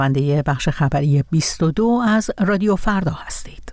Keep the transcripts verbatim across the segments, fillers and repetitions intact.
بنده بخش خبری بیست و دو از رادیو فردا هستید.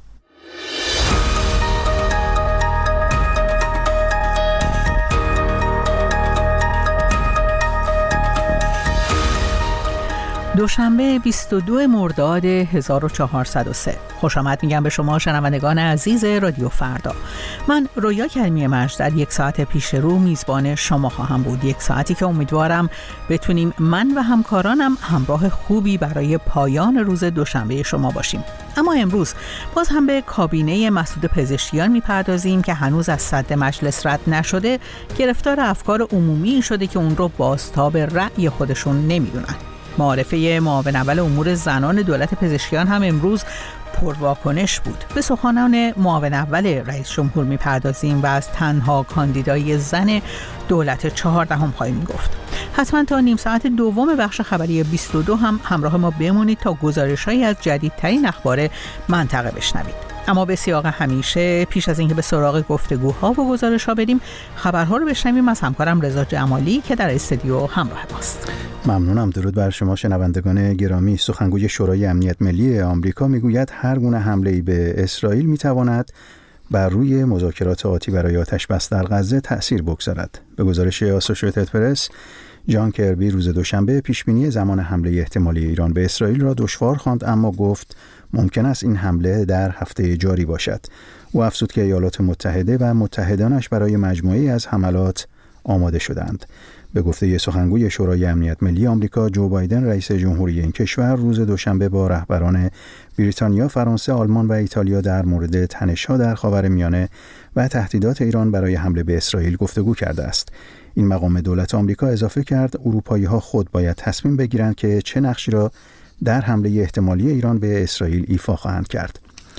دوشنبه بیست و دو مرداد هزار و چهارصد و سه. خوش آمد میگم به شما شنوندگان عزیز رادیو فردا. من رویا کریمی مجد در یک ساعت پیش رو میزبان شما خواهم بود. یک ساعتی که امیدوارم بتونیم من و همکارانم همراه خوبی برای پایان روز دوشنبه شما باشیم. اما امروز باز هم به کابینه مسعود پزشکیان میپردازیم که هنوز از صدر مجلس رد نشده، گرفتار افکار عمومی شده که اون رو بازتاب رأی خودشون نمیدونن. معارفه معاون اول امور زنان دولت پزشکیان هم امروز پرواکنش بود. به سخنان معاون اول رئیس جمهور میپردازیم و از تنها کاندیدای زن دولت چهاردهم خواهیم گفت. حتما تا نیم ساعت دوم بخش خبری بیست و دو هم همراه ما بمونید تا گزارش‌هایی از جدیدترین اخبار منطقه بشنوید. اما به سیاق همیشه پیش از اینکه به سراغ گفتگوها و گزارش‌ها بریم، خبرها رو بشنویم از همکارم رضا جمالی که در استودیو همراه ماست. ممنونم. درود بر شما شنوندگان گرامی. سخنگوی شورای امنیت ملی آمریکا میگوید هر گونه حمله‌ای به اسرائیل میتواند بر روی مذاکرات آتی برای آتش‌بس در غزه تأثیر بگذارد. به گزارش آسوشییتد پرس، جان کربی روز دوشنبه پیشبینی زمان حمله احتمالی ایران به اسرائیل را دشوار خواند، اما گفت ممکن است این حمله در هفته جاری باشد. او افزود که ایالات متحده و متحدانش برای مجموعه‌ای از حملات آماده شدند. به گفته سخنگوی شورای امنیت ملی آمریکا، جو بایدن رئیس جمهوری این کشور روز دوشنبه با رهبران بریتانیا، فرانسه، آلمان و ایتالیا در مورد تنش‌ها در خاورمیانه و تهدیدات ایران برای حمله به اسرائیل گفتگو کرده است. این مقام دولت آمریکا اضافه کرد اروپایی‌ها خود باید تصمیم بگیرند که چه نقشی را در حمله احتمالی ایران به اسرائیل ایفا خواهند کرد.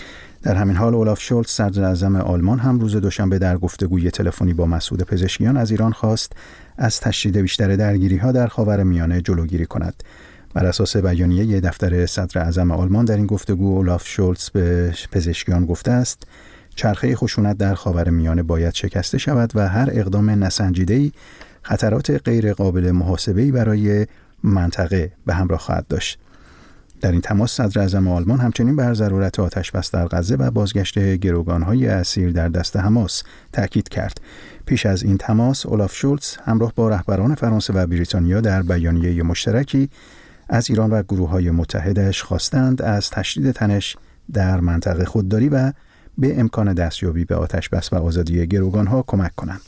در همین حال اولاف شولتز صدر اعظم آلمان هم روز دوشنبه در گفتگوی تلفنی با مسعود پزشکیان از ایران خواست از تشدید بیشتر درگیری‌ها در خاورمیانه جلوگیری کند. بر اساس بیانیه دفتر صدر اعظم آلمان در این گفتگو، اولاف شولتز به پزشکیان گفته است چرخه خشونت در خاورمیانه باید شکسته شود و هر اقدام نسنجیده‌ای خطرات غیر قابل محاسبه‌ای برای منطقه به همراه خواهد داشت. در این تماس صدر اعظم آلمان همچنین بر ضرورت آتش‌بس در غزه و بازگشت گروگان‌های اسیر در دست حماس تاکید کرد. پیش از این تماس، اولاف شولتز همراه با رهبران فرانسه و بریتانیا در بیانیه مشترکی از ایران و گروه‌های متحدش خواستند از تشدید تنش در منطقه خودداری و به امکان دستیابی به آتش‌بس و آزادی گروگان‌ها کمک کنند.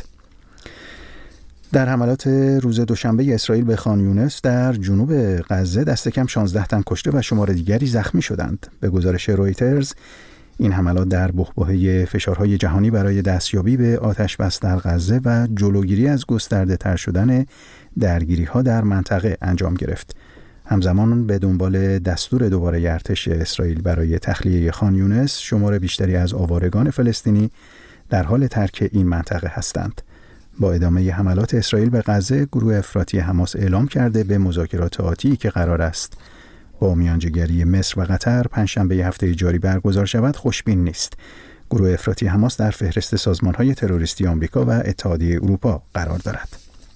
در حملات روز دوشنبه اسرائیل به خان یونس در جنوب غزه دست کم شانزده تن کشته و شمار دیگری زخمی شدند. به گزارش رویترز، این حملات در بحبوحه فشارهای جهانی برای دستیابی به آتش‌بس در غزه و جلوگیری از گسترده تر شدن درگیری‌ها در منطقه انجام گرفت. همزمان به دنبال دستور دوباره ارتش اسرائیل برای تخلیه خان یونس، شمار بیشتری از آوارگان فلسطینی در حال ترک این منطقه هستند. با ادامه حملات اسرائیل به غزه، گروه افراطی حماس اعلام کرده به مذاکرات آتی که قرار است با میانجیگری مصر و قطر پنجشنبه هفته جاری برگزار شود خوشبین نیست. گروه افراطی حماس در فهرست سازمان‌های تروریستی آمریکا و اتحادیه اروپا قرار دارد.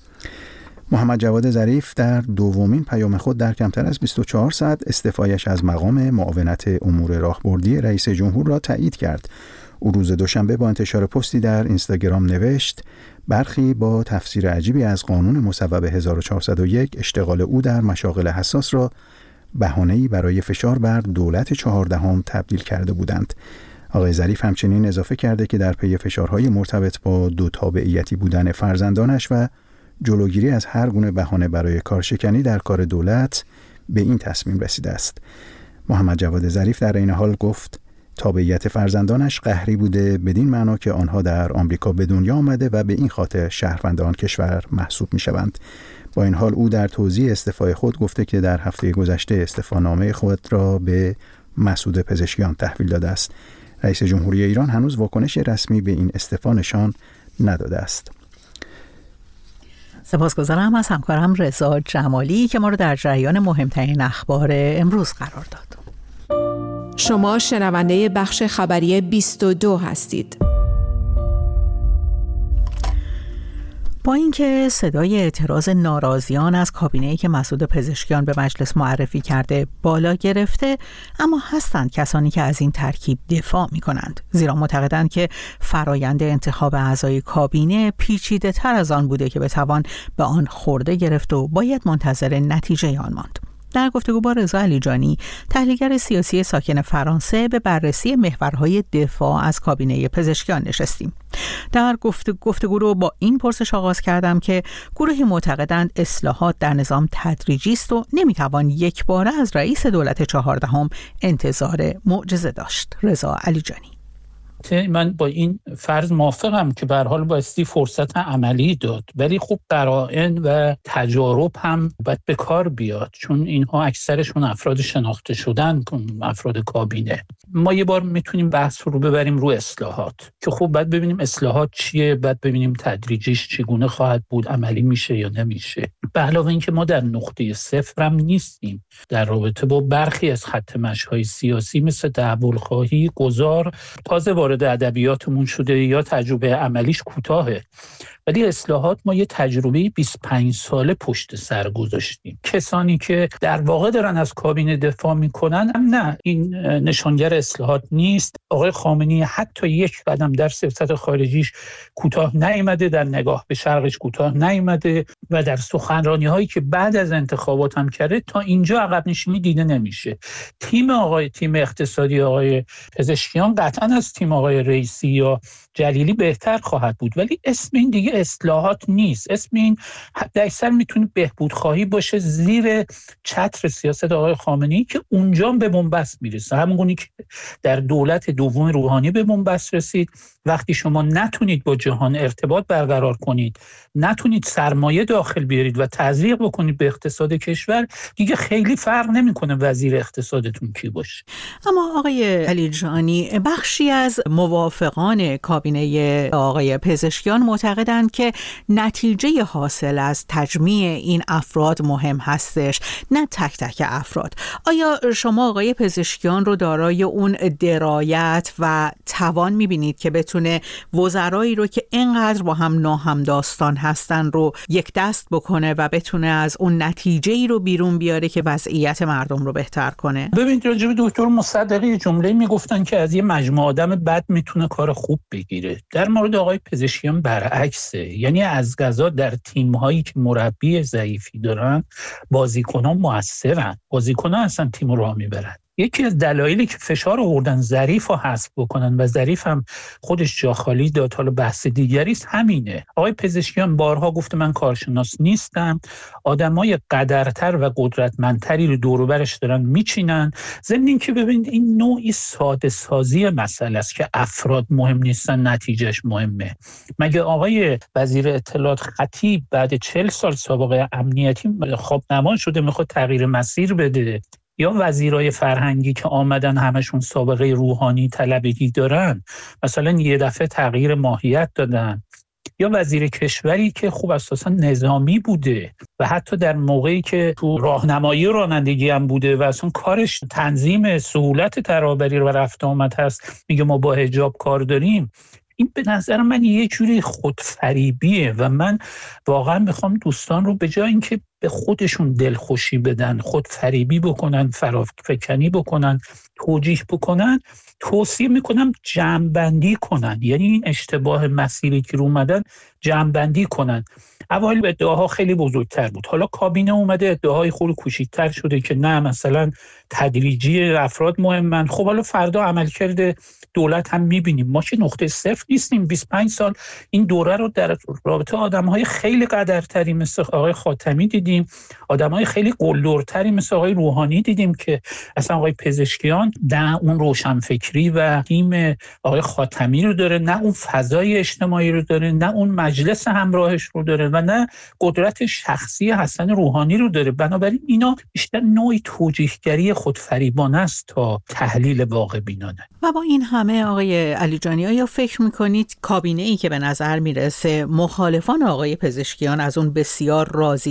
محمد جواد ظریف در دومین پیام خود در کمتر از بیست و چهار ساعت استعفایش از مقام معاونت امور راهبردی رئیس جمهور را تایید کرد. او روز دوشنبه با انتشار پستی در اینستاگرام نوشت برخی با تفسیر عجیبی از قانون مصوب هزار و چهارصد و یک اشتغال او در مشاغل حساس را بهانه‌ای برای فشار بر دولت چهاردهم تبدیل کرده بودند. آقای ظریف همچنین اضافه کرده که در پی فشارهای مرتبط با دو تابعیتی بودن فرزندانش و جلوگیری از هر گونه بهانه برای کارشکنی در کار دولت به این تصمیم رسیده است. محمد جواد ظریف در این حال گفت تابعیت فرزندانش قهری بوده، بدین معنا که آنها در آمریکا به دنیا آمده و به این خاطر شهروند آن کشور محسوب می شوند. با این حال او در توضیح استعفای خود گفته که در هفته گذشته استعفانامه خود را به مسعود پزشکیان تحویل داده است. رئیس جمهوری ایران هنوز واکنش رسمی به این استعفا نشان نداده است. سپاسگزارم از همکارم رضا جمالی که ما رو در جریان مهمترین اخبار امروز قرار داد. شما شنونده بخش خبری بیست و دو هستید. با اینکه صدای اعتراض ناراضیان از کابینه‌ای که مسعود پزشکیان به مجلس معرفی کرده بالا گرفته، اما هستند کسانی که از این ترکیب دفاع می‌کنند، زیرا معتقدند که فرایند انتخاب اعضای کابینه پیچیده‌تر از آن بوده که بتوان به آن خورده گرفت و باید منتظر نتیجه آن ماند. در گفتگو با رضا علیجانی، تحلیلگر سیاسی ساکن فرانسه، به بررسی محورهای دفاع از کابینه پزشکیان نشستیم. در گفت گفتگو رو با این پرسش آغاز کردم که گروهی معتقدند اصلاحات در نظام تدریجی است و نمیتوان یک باره از رئیس دولت چهاردهم انتظار معجزه داشت. رضا علیجانی: من با این فرض موافقم که به هر حال بایستی فرصت عملی داد، ولی خب قرائن و تجارب هم باید به کار بیاد، چون اینها اکثرشون افراد شناخته شدن، افراد کابینه. ما یه بار میتونیم بحث رو ببریم رو اصلاحات که خب باید ببینیم اصلاحات چیه، باید ببینیم تدریجیش چگونه خواهد بود، عملی میشه یا نمیشه. به علاوه اینکه ما در نقطه صفر هم نیستیم در رابطه با برخی از خط مشی‌های سیاسی مثل تحول‌خواهی، گذار، تازه وارد ادبیاتمون شده یا تجربه عملیش کوتاهه. ولی اصلاحات ما یه تجربه بیست و پنج ساله پشت سر گذاشتیم. کسانی که در واقع دارن از کابینه دفاع میکنن هم نه، این نشانگر اصلاحات نیست. آقای خامنه‌ای حتی یک قدم در سیاست خارجیش کوتاه نیامده، در نگاه به شرقش کوتاه نیامده و در سخنرانی هایی که بعد از انتخابات هم کرده تا اینجا عقب نشینی دیده نمیشه. تیم آقای تیم اقتصادی آقای پزشکیان قطعا از تیم آقای رئیسی یا جلیلی بهتر خواهد بود، ولی اسم این دیگه اصلاحات نیست. اسم این حتی اکثر میتونه بهبود خواهی باشه زیر چتر سیاست آقای خامنه‌ای که اونجا به بنبست میرسه، همونگونی که در دولت دوم روحانی به بنبست رسید. وقتی شما نتونید با جهان ارتباط برقرار کنید، نتونید سرمایه داخل بیارید و تزریق بکنید به اقتصاد کشور، دیگه خیلی فرق نمیکنه وزیر اقتصادتون کی باشه. اما آقای علیجانی، بخشی از موافقان کابینه آقای پزشکیان معتقدند که نتیجه حاصل از تجمیع این افراد مهم هستش، نه تک تک افراد. آیا شما آقای پزشکیان رو دارای اون درایت و توان میبینید که بتونه وزرایی رو که اینقدر با هم ناهمداستان هستن رو یک دست بکنه و بتونه از اون نتیجه‌ای رو بیرون بیاره که وضعیت مردم رو بهتر کنه؟ ببینید، راجع به دکتر مصدقی جمله میگفتن که از یه مجموعه آدم بد میتونه کار خوب بگیره. در مورد آقای پزشکیان برعکسه، یعنی از قضا در تیم‌هایی که مربی ضعیفی دارن بازیکنان موثرن، بازیکنان اصلا تیم رو راه میبرن. یکی از دلایلی که فشار آوردن ظریف رو حذف بکنن و ظریف هم خودش جا خالی داد، حالا بحث دیگری است، همینه. آقای پزشکیان بارها گفته من کارشناس نیستم، آدمای قدرتر و قدرتمندتری رو دور و برش دارن میچینن. ضمن اینکه ببینید این نوعی ساده سازی مسئله است که افراد مهم نیستن، نتیجهش مهمه. مگه آقای وزیر اطلاعات خطیب بعد چهل سال سابقه امنیتی خواب نما شده میخواد تغییر مسیر بده؟ یا وزیرای فرهنگی که آمدن همشون سابقه روحانی طلبگی دارن، مثلا یه دفعه تغییر ماهیت دادن. یا وزیر کشوری که خوب اساسا نظامی بوده و حتی در موقعی که تو راهنمایی رانندگی هم بوده و اصلا کارش تنظیم سهولت ترابری و رفت آمد هست، میگه ما با حجاب کار داریم. این به نظر من یه جوری خودفریبیه و من واقعا میخوام دوستان رو به جای اینکه به خودشون دلخوشی بدن، خودفریبی بکنن، فرافکنی بکنن، توجیه بکنن، توصیه میکنم جمع‌بندی کنن. یعنی این اشتباه مسیری که رو اومدن جمع‌بندی کنن. اوایل ادعاها خیلی بزرگتر بود، حالا کابینه اومده ادعاهای خیلی کوچیک‌تر شده که نه مثلا تدریجی افراد مهمن. خب حالا فردا عملکرد دولت هم میبینیم. ما که نقطه صفر نیستیم. بیست و پنج سال این دوره رو در رابطه آدم‌های خیلی قدرتری مثل آقای خاتمی دیدیم، آدم‌های خیلی قلدرتری مثل آقای روحانی دیدیم که اصلا آقای پزشکیان نه اون روشنفکری و تیم آقای خاتمی رو داره، نه اون فضای اجتماعی رو داره، نه اون مجلس همراهش رو داره و نه قدرت شخصی حسن روحانی رو داره. بنابراین اینا بیشتر نوعی توجیهگری خودفریبانه است تا تحلیل واقع بینانه. و با این همه آقای علیجانی، آیا فکر میکنید کابینه‌ای که به نظر میرسه مخالفان آقای پزشکیان از اون بسیار راضی‌تر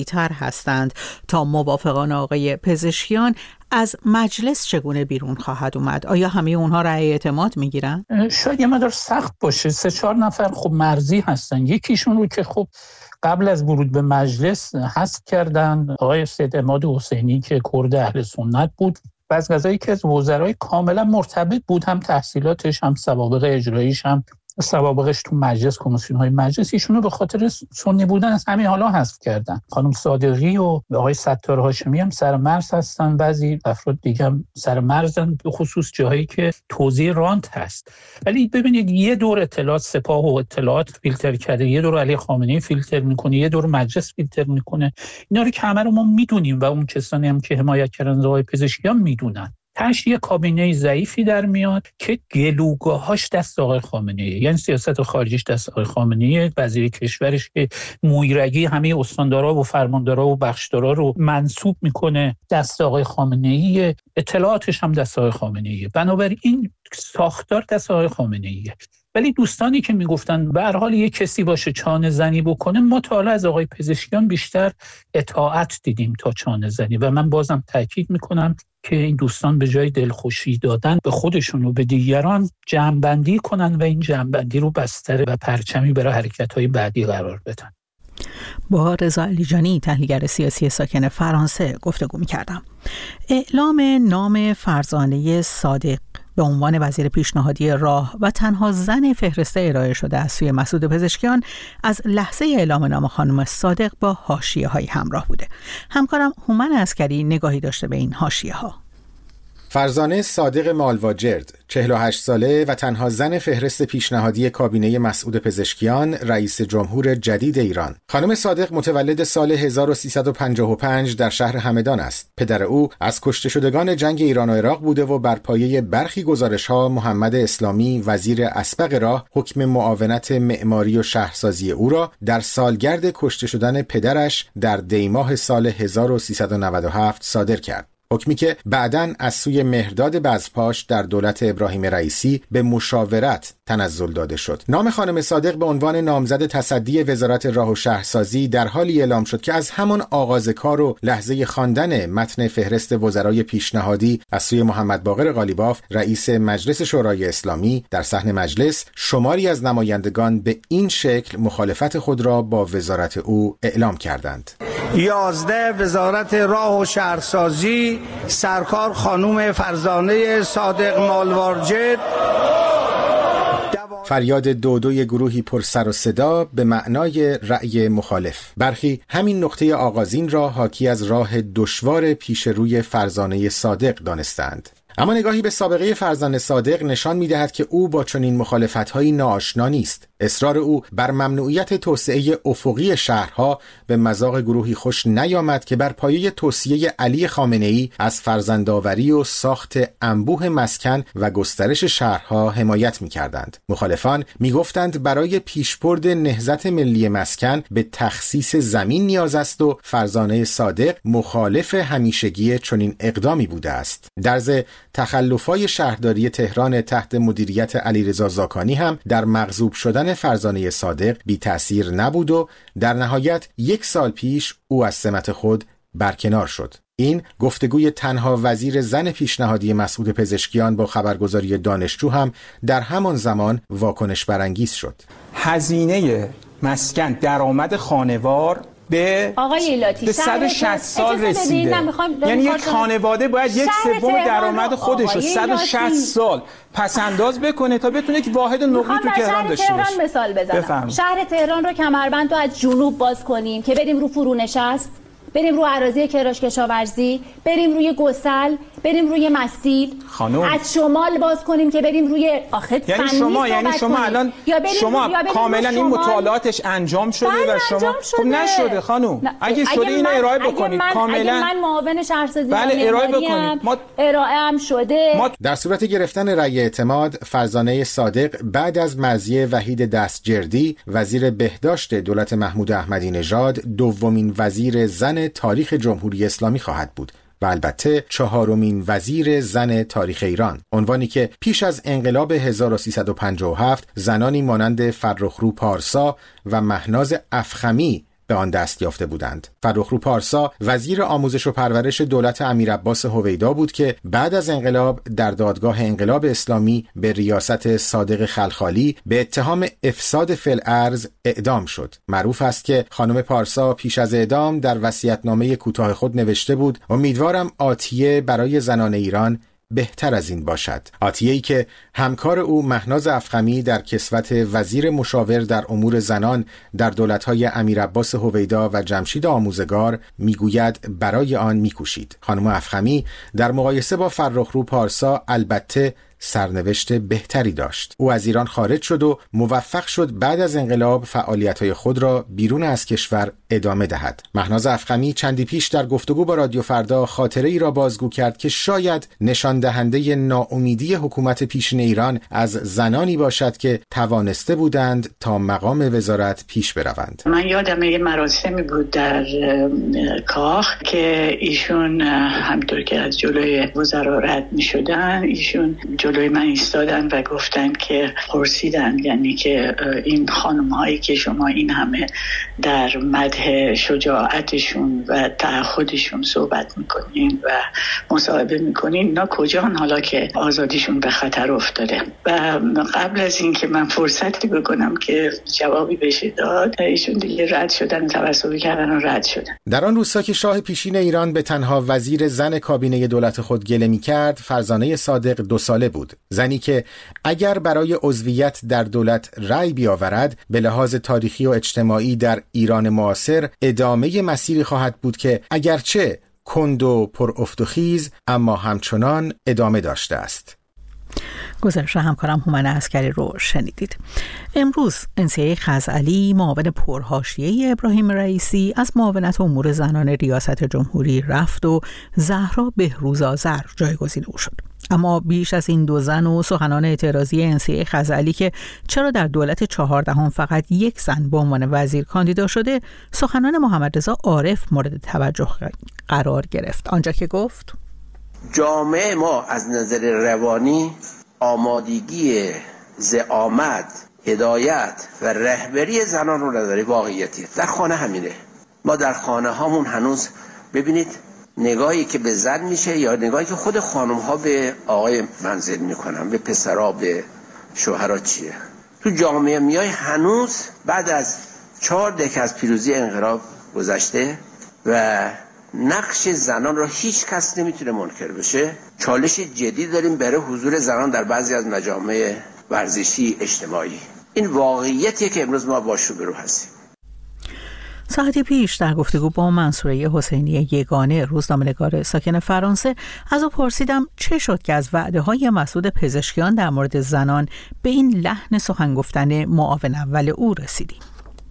هستند تا موافقان آقای پزشکیان از مجلس چگونه بیرون خواهد اومد؟ آیا همه اونها رأی اعتماد میگیرن؟ شاید یه مقدار سخت باشه. سه چهار نفر خب مرزی هستن. یکیشون رو که خب قبل از ورود به مجلس حذف کردن، آقای سید عماد حسینی که کرد اهل سنت بود و از قضایی که از وزرای کاملا مرتبط بود، هم تحصیلاتش هم سوابق اجراییش هم سوابقش تو مجلس، کمیسیون های مجلس، ایشونو به خاطر سنی بودن از همین حالا حذف کردن. خانم صادقی و آقای ستار هاشمی هم سر مرز هستن، بعضی افراد دیگه هم سر مرزن، به خصوص جاهایی که توزیع رانت هست. ولی ببینید یه دور اطلاعات سپاه و اطلاعات فیلتر کرده، یه دور علی خامنه‌ای فیلتر میکنه، یه دور مجلس فیلتر میکنه. اینا رو که همه رو ما میدونیم و اون کسانی هم که حمایت کردن از آقای پزشکیان میدونن. تاش یه کابینه ضعیفی در میاد که گلوگاهاش دست آقای خامنه‌ای، یعنی سیاست خارجیش دست آقای خامنه‌ای، وزیر کشورش که مویرگی همه استاندارا و فرماندارا و بخشدارا رو منسوب میکنه دست آقای خامنه‌ای، اطلاعاتش هم دست آقای خامنه‌ای. بنابراین ساختار دست آقای خامنه‌ایه. ولی دوستانی که میگفتن به هر حال یک کسی باشه چانه زنی بکنه، ما تا حالا از آقای پزشکیان بیشتر اطاعت دیدیم تا چانه زنی و من بازم تاکید میکنم که این دوستان به جای دلخوشی دادن به خودشون و به دیگران جمع‌بندی کنن و این جمع‌بندی رو بستر و پرچمی برای حرکت‌های بعدی قرار بدن. با رضا علیجانی، تحلیلگر سیاسی ساکن فرانسه، گفتگو می‌کردم. اعلام نام فرزانه صادق به عنوان وزیر پیشنهادی راه و تنها زن فهرسته ارائه شده از سوی مسعود پزشکیان از لحظه اعلام نام خانم صادق با حاشیه‌های همراه بوده. همکارم هومن عسکری نگاهی داشته به این حاشیه‌ها. فرزانه صادق مالواجرد، چهل و هشت ساله و تنها زن فهرست پیشنهادی کابینه مسعود پزشکیان، رئیس جمهور جدید ایران. خانم صادق متولد سال هزار و سیصد و پنجاه و پنج در شهر همدان است. پدر او از کشته شدگان جنگ ایران و عراق بوده و بر پایه برخی گزارش‌ها محمد اسلامی، وزیر اسبق راه، حکم معاونت معماری و شهرسازی او را در سالگرد کشته شدن پدرش در دیماه سال هزار و سیصد و نود و هفت صادر کرد. حکمی که بعداً از سوی مهرداد بزپاش در دولت ابراهیم رئیسی به مشاورت تنزل داده شد. نام خانم صادق به عنوان نامزد تصدی وزارت راه و شهرسازی در حالی اعلام شد که از همان آغاز کار و لحظه خواندن متن فهرست وزرای پیشنهادی از سوی محمد باقر قالیباف، رئیس مجلس شورای اسلامی، در صحن مجلس شماری از نمایندگان به این شکل مخالفت خود را با وزارت او اعلام کردند. یازده وزارت راه و شهرسازی، سرکار خانم فرزانه صادق مالواجرد. فریاد دودوی گروهی پر سر و صدا به معنای رأی مخالف. برخی همین نقطه آغازین را حاکی از راه دشوار پیش روی فرزانه صادق دانستند. اما نگاهی به سابقه فرزانه صادق نشان می‌دهد که او با چنین مخالفت‌هایی ناآشنا نیست. اصرار او بر ممنوعیت توسعه افقی شهرها به مذاق گروهی خوش نیامد که بر پایه توصیه علی خامنه‌ای از فرزندآوری و ساخت انبوه مسکن و گسترش شهرها حمایت می‌کردند. مخالفان می‌گفتند برای پیشبرد نهضت ملی مسکن به تخصیص زمین نیاز است و فرزانه صادق مخالف همیشگی چنین اقدامی بوده است. در ضمن تخلف‌های شهرداری تهران تحت مدیریت علیرضا زاکانی هم در مغصوب شدن فرزانه صادق بی تأثیر نبود و در نهایت یک سال پیش او از سمت خود برکنار شد. این گفتگوی تنها وزیر زن پیشنهادی مسعود پزشکیان با خبرگزاری دانشجو هم در همان زمان واکنش برانگیز شد. هزینه مسکن درآمد خانوار به آقای ایلاتی به صد و شصت سال رسیده. یعنی یک خانواده باید یک سوم درآمد خودش رو صد و شصت سال پس انداز بکنه تا بتونه که واحد نقلی تو تهران داشته باشه. تهران مثال بزنم. بفهم. شهر تهران رو کمربند رو از جنوب باز کنیم که بریم رو فرونشست، بریم رو اراضی کراش کشاورزی، بریم روی گسل، بریم روی مسیل، خانم. از شمال باز کنیم که بریم روی آخه یعنی شما یعنی شما کنیم. الان شما کاملا این مطالعاتش انجام شده و شما خب نشده خانم. نه. اگه شده اگه اینو ارائه بکنید من کاملا. اگه من معاون شهرسازی بله ارائه بکنید. ما ارائه هم شده. ما در صورت گرفتن رأی اعتماد فرزانه صادق بعد از مرضیه وحید دستجردی وزیر بهداشت دولت محمود احمدی نژاد دومین وزیر زن تاریخ جمهوری اسلامی خواهد بود و البته چهارمین وزیر زن تاریخ ایران، عنوانی که پیش از انقلاب هزار و سیصد و پنجاه و هفت زنانی مانند فرخرو پارسا و مهناز افخمی به آن دست یافته بودند. فرخرو پارسا وزیر آموزش و پرورش دولت امیرعباس هویدا بود که بعد از انقلاب در دادگاه انقلاب اسلامی به ریاست صادق خلخالی به اتهام افساد فی الارض اعدام شد. معروف است که خانم پارسا پیش از اعدام در وصیت‌نامه کوتاه خود نوشته بود: امیدوارم آتیه برای زنان ایران بهتر از این باشد. آتیه‌ای که همکار او مهناز افخمی در کسوت وزیر مشاور در امور زنان در دولت‌های امیرعباس هویدا و جمشید آموزگار میگوید برای آن میکوشید. خانم افخمی در مقایسه با فرخرو پارسا البته سرنوشت بهتری داشت. او از ایران خارج شد و موفق شد بعد از انقلاب فعالیت‌های خود را بیرون از کشور ادامه دهد. مهناز افخمی چندی پیش در گفتگو با رادیو فردا خاطره ای را بازگو کرد که شاید نشان دهنده ناامیدی حکومت پیشین ایران از زنانی باشد که توانسته بودند تا مقام وزارت پیش بروند. من یادم یه مراسمی بود در کاخ که ایشون همطور که از جلوی وزرا رد می‌شدن، ایشون جلوی من ایستادن و گفتن که پرسیدن، یعنی که این خانم هایی که شما این همه در مدح شجاعتشون و تعهدشون صحبت میکنین و مصاحبه میکنین، اینا کجان حالا که آزادیشون به خطر افتاده؟ و قبل از این که من فرصتی بکنم که جوابی بشه داد، ایشون دیگه رد شدن، توسلی کردن و رد شدن. در آن روزها که شاه پیشین ایران به تنها وزیر زن کابینه دولت خود گله میکرد، فرزانه صادق دو ساله بود. زنی که اگر برای عضویت در دولت رأی بیاورد، به لحاظ تاریخی و اجتماعی در ایران معاصر ادامه مسیری خواهد بود که اگرچه کند و پر افت و خیز اما همچنان ادامه داشته است. گزارش همکارم هومن عسکری رو شنیدید. امروز انسیه خزعلی، معاون پرحاشیه ابراهیم رئیسی، از معاونت امور زنان ریاست جمهوری رفت و زهرا بهروز آذر جایگزین او شد. اما بیش از این دو زن و سخنان اعتراضی انسیه خزعلی که چرا در دولت چهاردهم فقط یک زن به عنوان وزیر کاندیدا شده، سخنان محمد رضا عارف مورد توجه قرار گرفت. آنجا که گفت جامعه ما از نظر روانی آمادگی زعامت، هدایت و رهبری زنان رو نداره. واقعیتی در خانه همینه. ما در خانه هامون هنوز ببینید نگاهی که به زن میشه یا نگاهی که خود خانم ها به آقای منزل میکنن، به پسرها، به شوهرها چیه. تو جامعه میای هنوز بعد از چهار دهه از پیروزی انقلاب گذشته و نقش زنان را هیچ کس نمیتونه منکر بشه. چالش جدی داریم برای حضور زنان در بعضی از مجامع ورزشی اجتماعی. این واقعیتیه که امروز ما باش روبرو هستیم. ساعتی پیش در گفتگو با منصوره حسینی یگانه، روزنامه‌نگار ساکن فرانسه، از او پرسیدم چه شد که از وعده‌های مسعود پزشکیان در مورد زنان به این لحن سخن گفتن معاون اول او رسیدیم.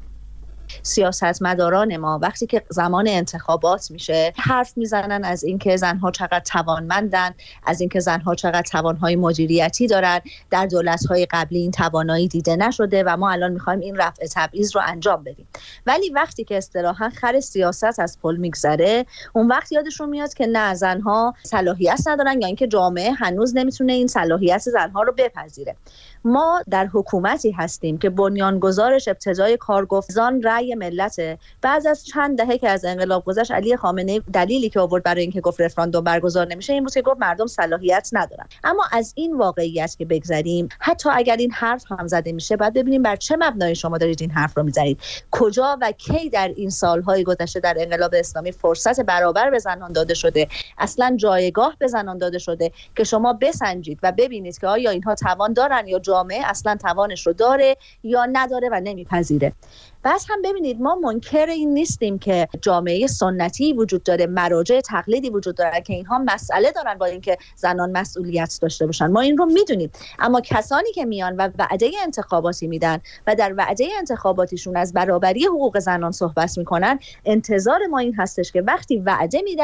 سیاستمداران ما وقتی که زمان انتخابات میشه حرف میزنن از اینکه زنها چقدر توانمندن، از اینکه زنها چقدر توانهای مدیریتی دارن. در دولت‌های قبلی این توانایی دیده نشده و ما الان میخوایم این رفع تبعیض رو انجام بدیم. ولی وقتی که اصطلاحاً خر سیاست از پل میگذره، اون وقت یادشون میاد که نه، زنها صلاحیت ندارن یا اینکه جامعه هنوز نمیتونه این صلاحیت زنها رو بپذیره. ما در حکومتی هستیم که بنیانگذارش ابتدای کار گفت زن رأی ملته. بعد از چند دهه که از انقلاب گذشت، علی خامنه‌ای دلیلی که آورد برای اینکه گفت رفراندوم برگزار نمیشه این بود که گفت مردم صلاحیت ندارن. اما از این واقعیت که بگذریم، حتی اگر این حرف هم زده میشه، بعد ببینیم بر چه مبنای شما دارید این حرف رو میزنید. کجا و کی در این سالهای گذشته در انقلاب اسلامی فرصت برابر به زنان داده شده، اصلا جایگاه به زنان داده شده که شما بسنجید و ببینید که آیا اینها توان دارن یا جامعه اصلا توانش رو داره یا نداره و نمیپذیره. بس هم ببینید ما منکر این نیستیم که جامعه سنتی وجود داره، مراجع تقلیدی وجود داره که اینها مسئله دارن با اینکه زنان مسئولیت داشته باشن، ما این رو میدونیم. اما کسانی که میان و وعده انتخاباتی میدن و در وعده انتخاباتیشون از برابری حقوق زنان صحبت میکنن، انتظار ما این هستش که وقتی وعده میدن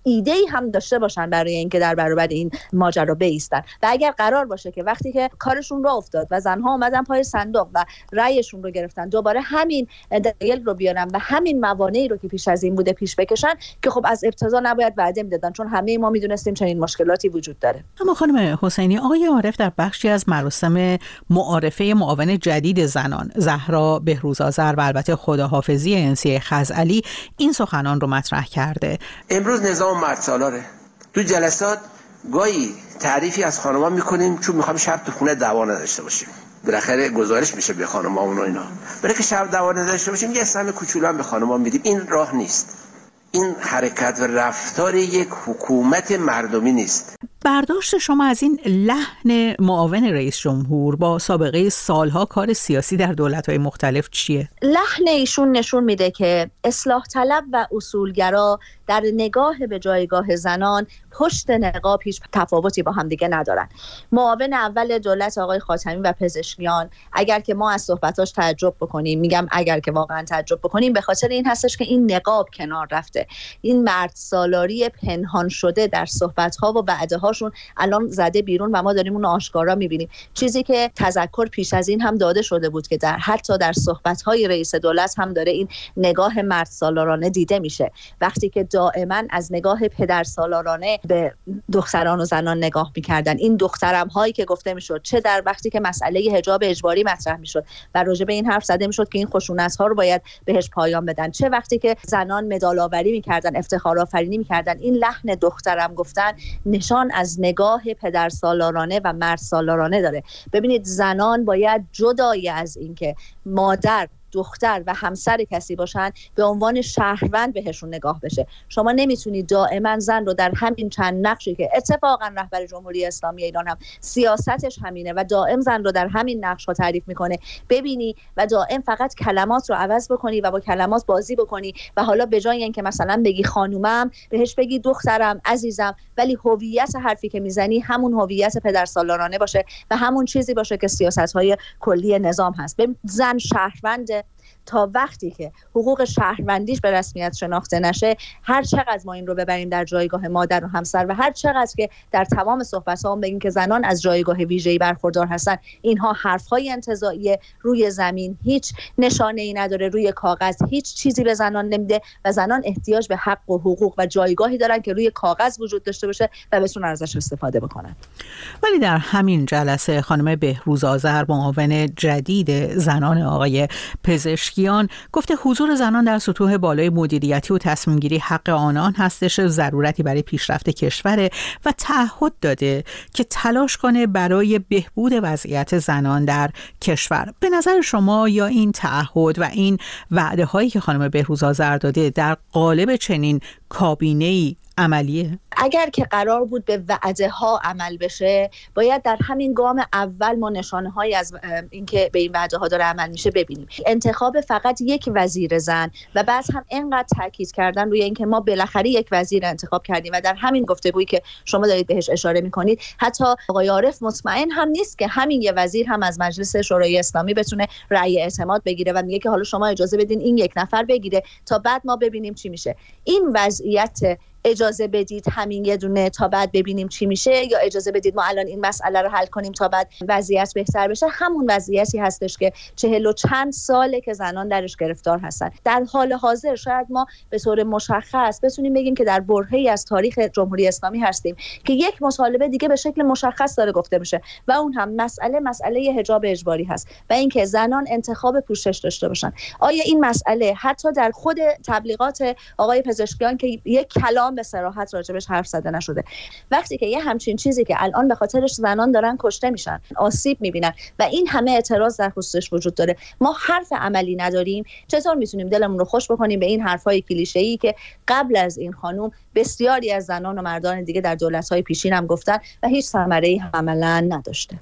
ایده‌ای هم داشته باشن برای اینکه در برابر این ماجرا بایستن. و اگر قرار باشه که وقتی که کارشون راه افتاد و زنها اومدن پای صندوق و رأیشون رو گرفتن دوباره همین دلایل رو بیارن و همین موانعی رو که پیش از این بوده پیش بکشن، که خب از ابتدا نباید وعده میدادن، چون همه ما میدونستیم چنین مشکلاتی وجود داره. اما خانم حسینی، آقای عارف در بخشی از مراسم معارفه معاون جدید زنان زهرا بهروزآذر و البته خداحافظی انسیه خزعلی این سخنان رو مطرح کرده. امروز نظام مرد سالاره. تو جلسات گاهی تعریفی از خانم‌ها میکنیم چون میخوایم شب تو خونه دعوا نداشته باشیم. بالاخره گزارش میشه به خانم‌ها اون و اینا. برای که شب دعوا نداشته باشیم یه سهم کوچولو هم به خانم‌ها میدیم. این راه نیست. این حرکت و رفتار یک حکومت مردمی نیست. برداشت شما از این لحن معاون رئیس جمهور با سابقه سالها کار سیاسی در دولت‌های مختلف چیه؟ لحن ایشون نشون میده که اصلاح طلب و اصولگرا در نگاه به جایگاه زنان پشت نقاب هیچ تفاوتی با هم دیگه ندارن. معاون اول دولت آقای خاتمی و پزشکیان، اگر که ما از صحبتاش تعجب بکنیم، میگم اگر که واقعا تعجب بکنیم، به خاطر این هستش که این نقاب کنار رفته. این مرد سالاری پنهان شده در صحبت‌ها و وعده‌هاشون الان زده بیرون و ما داریم اون آشکارا می‌بینیم. چیزی که تذکر پیش از این هم داده شده بود که در حتی در صحبت‌های رئیس دولت هم داره این نگاه مرد سالارانه دیده میشه. وقتی که دائما از نگاه پدر سالارانه به دختران و زنان نگاه می‌کردن، این دخترم هایی که گفته میشد، چه در وقتی که مسئله حجاب اجباری مطرح میشد و راجع به این حرف زده میشد که این خشونت‌ها رو باید بهش پایان بدن، چه وقتی که زنان مدال آوری می‌کردن، افتخار آفرینی می‌کردن، این لحن دخترم گفتن نشان از نگاه پدر سالارانه و مرد سالارانه داره. ببینید زنان باید جدای از اینکه مادر، دختر و همسر کسی باشن به عنوان شهروند بهشون نگاه بشه. شما نمیتونید دائما زن رو در همین چند نقشی که اتفاقا رهبر جمهوری اسلامی ایران هم سیاستش همینه و دائم زن رو در همین نقش ها تعریف میکنه ببینی و دائم فقط کلمات رو عوض بکنی و با کلمات بازی بکنی و حالا به جای اینکه مثلا بگی خانومم بهش بگی دخترم، عزیزم، ولی هویت حرفی که میزنی همون هویت پدرسالارانه باشه و همون چیزی باشه که سیاست‌های کلی نظام هست. زن شهروند تا وقتی که حقوق شهروندیش به رسمیت شناخته نشه، هر چقدر ما این رو ببریم در جایگاه مادر و همسر و هر چقدر که در تمام صحبت‌ها هم بگیم که زنان از جایگاه ویژه‌ای برخوردار هستن، اینها حرف‌های انتزاعی، روی زمین هیچ نشانه‌ای نداره، روی کاغذ هیچ چیزی به زنان نمیده و زنان احتیاج به حق و حقوق و جایگاهی دارن که روی کاغذ وجود داشته باشه و بتونن ازش استفاده بکنن. ولی در همین جلسه خانم بهروزآذر، معاون جدید زنان آقای پزشکی، گفته حضور زنان در سطوح بالای مدیریتی و تصمیم گیری حق آنان هستش، ضرورتی برای پیشرفت کشوره و تعهد داده که تلاش کنه برای بهبود وضعیت زنان در کشور. به نظر شما یا این تعهد و این وعده هایی که خانم بهروزآذر داده در قالب چنین کابینه‌ای عملیه؟ اگر که قرار بود به وعده ها عمل بشه، باید در همین گام اول ما نشانه هایی از اینکه به این وعده ها داره عمل میشه ببینیم. انتخاب فقط یک وزیر زن و بعد هم اینقدر تاکید کردن روی اینکه ما بالاخره یک وزیر انتخاب کردیم و در همین گفتگویی که شما دارید بهش اشاره میکنید حتی آقای عارف مطمئن هم نیست که همین یه وزیر هم از مجلس شورای اسلامی بتونه رأی اعتماد بگیره و میگه که حالا شما اجازه بدین این یک نفر بگیره تا بعد ما ببینیم چی میشه. این وضعیت اجازه بدید همین یه دونه تا بعد ببینیم چی میشه یا اجازه بدید ما الان این مسئله رو حل کنیم تا بعد وضعیت بهتر بشه، همون وضعیتی هستش که چهل و چند ساله که زنان درش گرفتار هستن. در حال حاضر شاید ما به طور مشخص بتونیم بگیم که در برهه‌ای از تاریخ جمهوری اسلامی هستیم که یک مطالبه دیگه به شکل مشخص داره گفته میشه و اون هم مسئله مسئله حجاب اجباری هست و اینکه زنان انتخاب پوشش داشته باشن. آیا این مسئله حتی در خود تبلیغات آقای پزشکیان که یک کلام به صراحت راجبش حرف زده نشده، وقتی که یه همچین چیزی که الان به خاطرش زنان دارن کشته میشن، آسیب میبینن و این همه اعتراض در خصوصش وجود داره، ما حرف عملی نداریم، چطور میتونیم دلمون رو خوش بکنیم به این حرفای کلیشه‌ای که قبل از این خانم بسیاری از زنان و مردان دیگه در دولت‌های پیشین هم گفتن و هیچ ثمره‌ای عملاً نداشته؟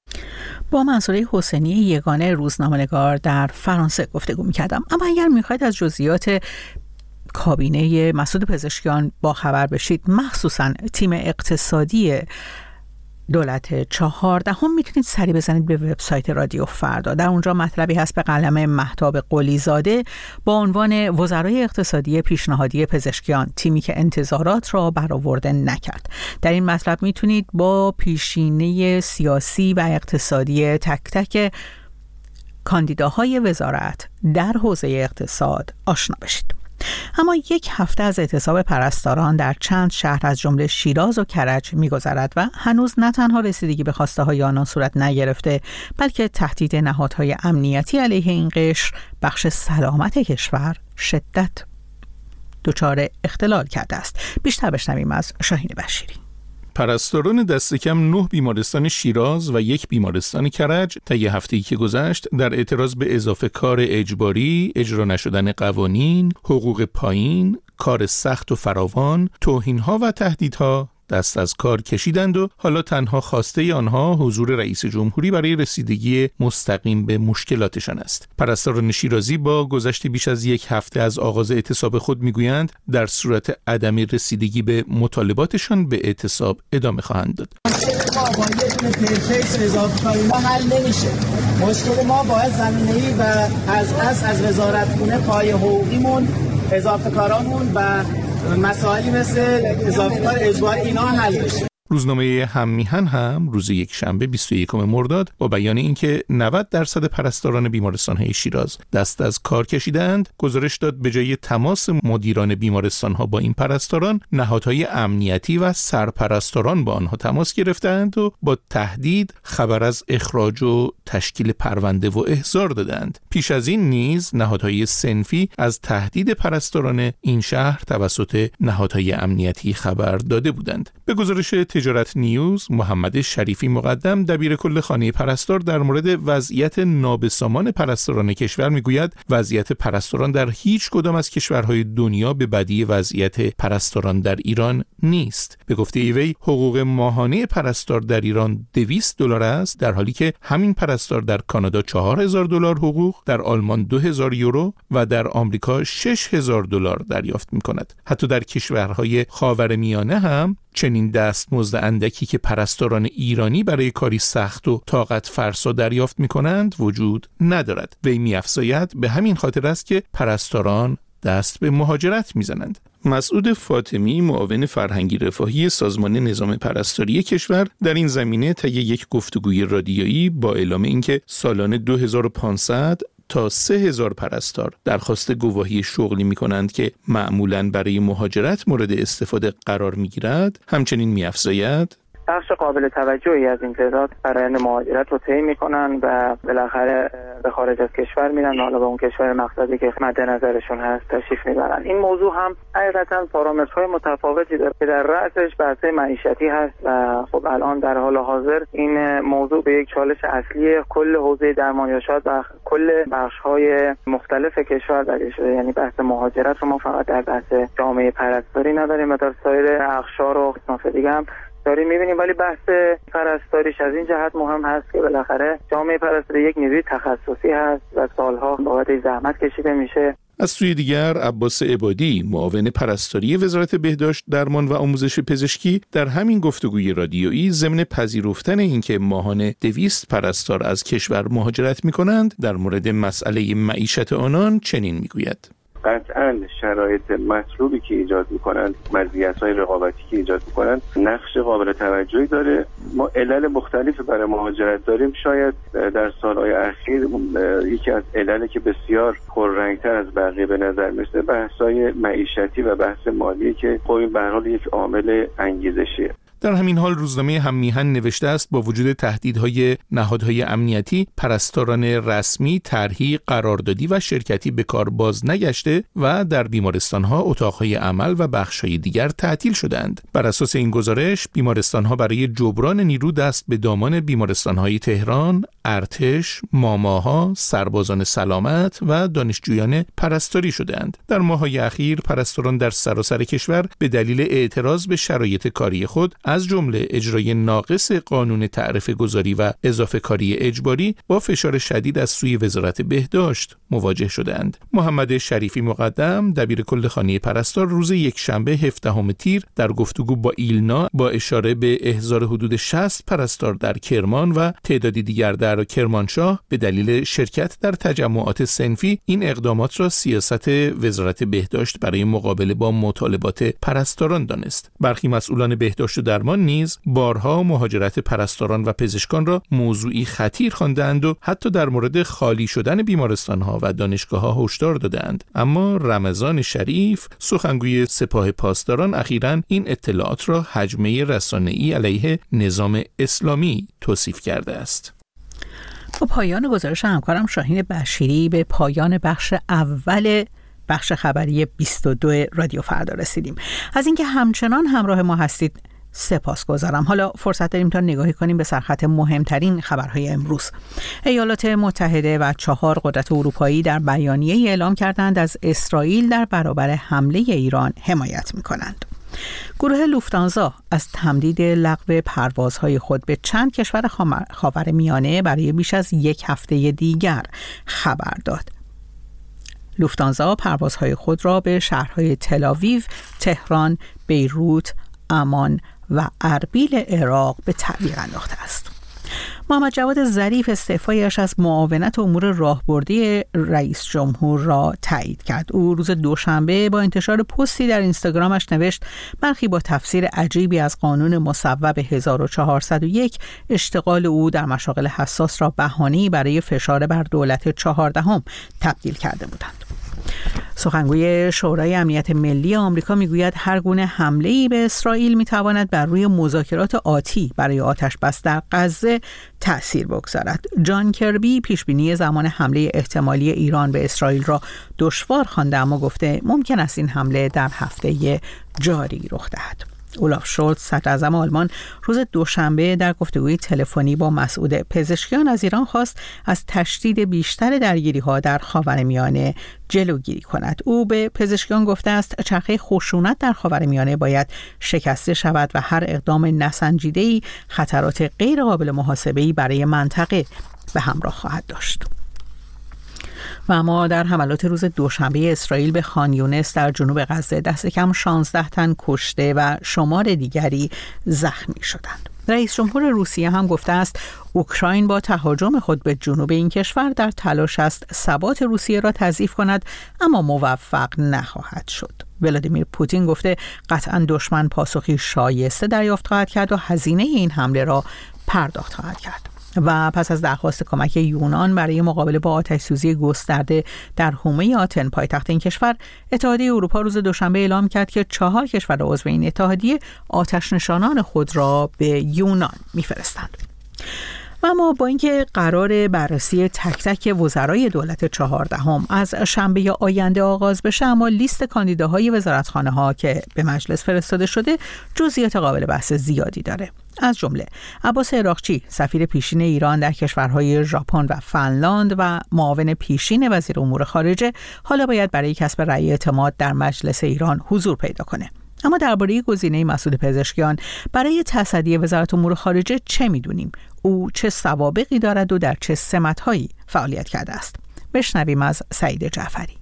با منصوره حسینی یگانه روزنامه‌نگار در فرانسه گفتگو می‌کردم. اما اگر می‌خواید از جزئیات کابینه مسعود پزشکیان با خبر بشید، مخصوصا تیم اقتصادی دولت چهاردهم میتونید سری بزنید به وبسایت رادیو فردا. در اونجا مطلبی هست به قلم مهتاب قلی زاده با عنوان وزرای اقتصادی پیشنهادی پزشکیان، تیمی که انتظارات را برآورده نکرد. در این مطلب میتونید با پیشینه سیاسی و اقتصادی تک تک کاندیداهای وزارت در حوزه اقتصاد آشنا بشید. اما یک هفته از اعتصاب پرستاران در چند شهر از جمله شیراز و کرج می‌گذرد و هنوز نه تنها رسیدگی به خواسته‌های آنان صورت نگرفته، بلکه تهدید نهادهای امنیتی علیه این قشر بخش سلامت کشور شدت دچار اختلال کرده است. بیشتر بشنویم از شاهین بشیری. پرستاران دست کم نه بیمارستان شیراز و یک بیمارستان کرج طی هفته‌ای که گذشت در اعتراض به اضافه کار اجباری، اجرا نشدن قوانین، حقوق پایین، کار سخت و فراوان، توهین‌ها و تهدیدها دست از کار کشیدند و حالا تنها خواسته آنها حضور رئیس جمهوری برای رسیدگی مستقیم به مشکلاتشان است. پرستاران شیرازی با گذشت بیش از یک هفته از آغاز اعتصاب خود میگویند در صورت عدم رسیدگی به مطالباتشان به اعتصاب ادامه خواهند داد. مشکل ما باید زمینه‌ای و از از از وزارتخونه پای حقوقیمون، اضافه کارامون و مسائلی مثل اضافه کار اجباری اینا حل بشه. روزنامه هم میهن هم روز یک شنبه بیست و یکم مرداد با بیان اینکه نود درصد پرستاران بیمارستان‌های شیراز دست از کار کشیدند، گزارش داد به جای تماس مدیران بیمارستان‌ها با این پرستاران، نهادهای امنیتی و سرپرستاران با آنها تماس گرفتند و با تهدید خبر از اخراج و تشکیل پرونده و احضار دادند. پیش از این نیز نهادهای صنفی از تهدید پرستاران این شهر توسط نهادهای امنیتی خبر داده بودند. به گزارش تجارت نیوز، محمد شریفی مقدم دبیر کل خانه پرستار در مورد وضعیت نابسامان پرستاران کشور میگوید وضعیت پرستاران در هیچ کدام از کشورهای دنیا به بدی وضعیت پرستاران در ایران نیست. به گفته وی حقوق ماهانه پرستار در ایران دویست دلار است، در حالی که همین پرستار در کانادا چهار هزار دلار حقوق، در آلمان دو هزار یورو و در آمریکا شش هزار دلار دریافت می‌کند. حتی در کشورهای خاورمیانه هم چنین دستمزد اندکی که پرستاران ایرانی برای کاری سخت و طاقت فرسا دریافت می‌کنند وجود ندارد. وی می‌افزاید به همین خاطر است که پرستاران دست به مهاجرت می‌زنند. مسعود فاطمی، معاون فرهنگی رفاهی سازمان نظام پرستاری کشور، در این زمینه طی یک گفتگوی رادیویی با اعلام اینکه سالانه دو هزار و پانصد تا سه هزار پرستار درخواست گواهی شغلی می کنند که معمولاً برای مهاجرت مورد استفاده قرار می گیرد، همچنین می افزاید بخش قابل توجهی از این تعداد فرآیند مهاجرت رو طی میکنن و بالاخره به خارج از کشور میرن، حالا به اون کشور مقصدی که مد نظرشون هست تشریف میبرن. این موضوع هم حقیقتا پارامترهای متفاوتی داره که در رأسش بحث معیشتی هست و خب الان در حال حاضر این موضوع به یک چالش اصلی کل حوزه درمانیاشات و کل بخش‌های مختلف کشور تبدیل شده. یعنی بحث مهاجرت رو ما فقط در بحث جامعه پرستاری نداریم و در سایر اقشار و اصناف دیگه هم داریم می‌بینیم، ولی بحث پرستاریش از این جهت مهم هست که بالاخره جامعه پرستاری یک نیروی تخصصی هست و سالها بابت زحمت کشیده میشه. از سوی دیگر عباس عبادی، معاون پرستاری وزارت بهداشت، درمان و آموزش پزشکی، در همین گفتگوی رادیویی ضمن پذیرفتن اینکه ماهانه دویست پرستار از کشور مهاجرت می‌کنند، در مورد مسئله معیشت آنان چنین می‌گوید: قطعاً شرایط مطلوبی که ایجاد میکنند، مزیت‌های رقابتی که ایجاد میکنند، نقش قابل توجهی داره. ما علل مختلفی برای مهاجرت داریم. شاید در سالهای اخیر یکی از عللی که بسیار پررنگتر از بقیه به نظر میرسه بحث‌های معیشتی و بحث مالی که خب به هر حال یک عامل انگیزشیه. در همین حال روزنامه هم میهن نوشته است با وجود تهدیدهای نهادهای امنیتی، پرستاران رسمی طرحی قراردادی و شرکتی به کار باز نگشته و در بیمارستانها اتاقهای عمل و بخشهای دیگر تعطیل شدند. بر اساس این گزارش بیمارستانها برای جبران نیرو دست به دامان بیمارستانهای تهران، ارتش، ماماها، سربازان سلامت و دانشجویان پرستاری شدند. در ماه‌های اخیر پرستاران در سراسر کشور به دلیل اعتراض به شرایط کاری خود از از جمله اجرای ناقص قانون تعرفه گذاری و اضافه کاری اجباری با فشار شدید از سوی وزارت بهداشت مواجه شدند. محمد شریفی مقدم دبیر کل خانه پرستار روز یکشنبه هفدهم تیر در گفتگو با ایلنا با اشاره به احضار حدود شصت پرستار در کرمان و تعدادی دیگر در کرمانشاه به دلیل شرکت در تجمعات صنفی این اقدامات را سیاست وزارت بهداشت برای مقابله با مطالبات پرستاران دانست. برخی مسئولان بهداشت و درمان نیز بارها مهاجرت پرستاران و پزشکان را موضوعی خطیر خواندند و حتی در مورد خالی شدن بیمارستان‌ها و دانشگاه‌ها هشدار دادند. اما رمضان شریف سخنگوی سپاه پاسداران اخیراً این اطلاعات را هجمه رسانه‌ای علیه نظام اسلامی توصیف کرده است. با پایان گزارش همکارم شاهین بشیری به پایان بخش اول بخش خبری بیست و دو رادیو فردا رسیدیم. از اینکه همچنان همراه ما هستید سپاسگزارم. حالا فرصت داریم تا نگاهی کنیم به سرخط مهمترین خبرهای امروز. ایالات متحده و چهار قدرت اروپایی در بیانیه‌ای اعلام کردند از اسرائیل در برابر حمله ایران حمایت می‌کنند. گروه لوفتانزا از تمدید لغو پروازهای خود به چند کشور خاورمیانه برای بیش از یک هفته دیگر خبر داد. لوفتانزا پروازهای خود را به شهرهای تل‌آویو، تهران، بیروت، عمان و اربیل عراق به تعویق انداخته است. محمد جواد ظریف استعفایش از معاونت امور راهبردی رئیس جمهور را تایید کرد. او روز دوشنبه با انتشار پستی در اینستاگرامش نوشت برخی با تفسیر عجیبی از قانون مصوب هزار و چهارصد و یک اشتغال او در مشاغل حساس را بهانه‌ای برای فشار بر دولت چهاردهم تبدیل کرده بودند. سخنگوی شورای امنیت ملی آمریکا میگوید هر گونه حمله‌ای به اسرائیل میتواند بر روی مذاکرات آتی برای آتش بس در غزه تأثیر بگذارد. جان کربی پیشبینی زمان حمله احتمالی ایران به اسرائیل را دشوار خوانده اما گفته ممکن است این حمله در هفته جاری رخ دهد. اولاف شولز صدراعظم آلمان روز دوشنبه در گفتگوی تلفنی با مسعود پزشکیان از ایران خواست از تشدید بیشتر درگیری‌ها در خاورمیانه جلوگیری کند. او به پزشکیان گفته است چرخه خشونت در خاورمیانه باید شکسته شود و هر اقدام نسنجیده‌ای خطرات غیر قابل محاسبه‌ای برای منطقه به همراه خواهد داشت. و اما در حملات روز دوشنبه اسرائیل به خان یونس در جنوب غزه دست کم شانزده تن کشته و شمار دیگری زخمی شدند. رئیس جمهور روسیه هم گفته است اوکراین با تهاجم خود به جنوب این کشور در تلاش است ثبات روسیه را تضعیف کند اما موفق نخواهد شد. ولادیمیر پوتین گفته قطعاً دشمن پاسخی شایسته دریافت خواهد کرد و هزینه این حمله را پرداخت خواهد کرد. و پس از درخواست کمک یونان برای مقابله با آتش‌سوزی گسترده در حومه آتن پایتخت این کشور، اتحادیه اروپا روز دوشنبه اعلام کرد که چهار کشور عضو این اتحادیه آتش نشانان خود را به یونان می‌فرستند. و اما با اینکه قرار بررسی تک تک وزرای دولت چهاردهم از شنبه آینده آغاز بشه، اما لیست کاندیداهای وزارتخانه‌ها که به مجلس فرستاده شده جزئیات قابل بحث زیادی داره. از جمله عباس عراقچی سفیر پیشین ایران در کشورهای ژاپن و فنلاند و معاون پیشین وزیر امور خارجه حالا باید برای کسب رأی اعتماد در مجلس ایران حضور پیدا کنه. اما درباره گزینه مسعود پزشکیان برای تصدی وزارت امور خارجه چه میدونیم؟ او چه سوابقی دارد و در چه سمت‌هایی فعالیت کرده است؟ بشنویم از سعید جعفری.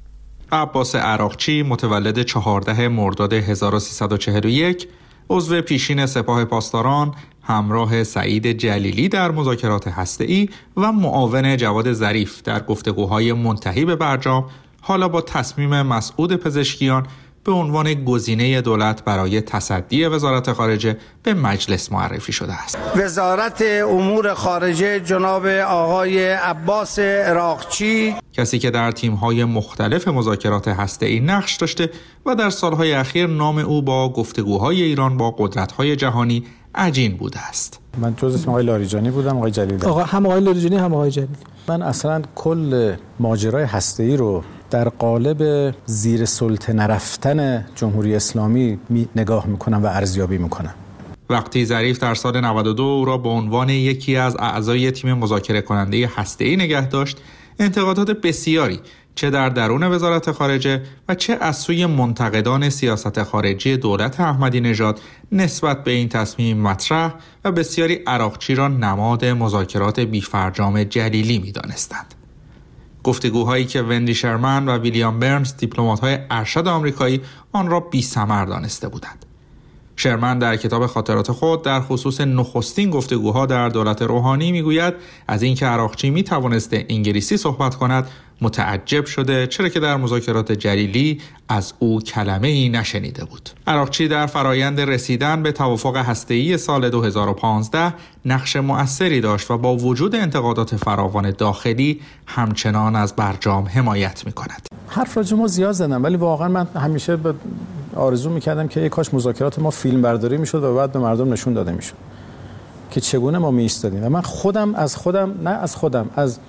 عباس عراقچی متولد چهاردهم مرداد هزار و سیصد و چهل و یک، عضو پیشین سپاه پاسداران، همراه سعید جلیلی در مذاکرات هسته‌ای و معاون جواد ظریف در گفتگوهای منتهی به برجام، حالا با تصمیم مسعود پزشکیان به عنوان گزینه دولت برای تصدی وزارت خارجه به مجلس معرفی شده است. وزارت امور خارجه جناب آقای عباس عراقچی، کسی که در تیم‌های مختلف مذاکرات هسته‌ای نقش داشته و در سالهای اخیر نام او با گفتگوهای ایران با قدرت‌های جهانی عجین بوده است. من جز اسم آقای لاریجانی بودم، آقای جلیلی. آقا هم آقای لاریجانی هم آقای جلیلی. من اصلا کل ماجرای هسته‌ای رو در قالب زیر سلطه نرفتن جمهوری اسلامی می نگاه میکنم و ارزیابی میکنم. وقتی ظریف در سال نود و دو او را به عنوان یکی از اعضای تیم مذاکره کننده هسته‌ای نگه داشت، انتقادات بسیاری چه در درون وزارت خارجه و چه از سوی منتقدان سیاست خارجی دولت احمدی نژاد نسبت به این تصمیم مطرح و بسیاری عراقچی را نماد مذاکرات بی‌فرجام جلیلی می‌دانستند. گفتگوهایی که وندی شرمن و ویلیام برنز دیپلمات‌های ارشد آمریکایی آن را بی‌ثمر دانسته بودند. شرمن در کتاب خاطرات خود در خصوص نخستین گفتگوها در دولت روحانی میگوید از اینکه عراقچی میتوانسته انگلیسی صحبت کند متعجب شده، چرا که در مذاکرات جلیلی از او کلمه ای نشنیده بود. عراقچی در فرایند رسیدن به توافق هسته‌ای سال دو هزار و پانزده نقش مؤثری داشت و با وجود انتقادات فراوان داخلی همچنان از برجام حمایت میکند. حرف راجع ما زیاد زدم، ولی واقعا من همیشه به آرزو میکردم که یک کاش مذاکرات ما فیلم برداری میشد و بعد به مردم نشون داده میشد که چگونه ما میایستادیم. و من خودم از خودم نه از خودم از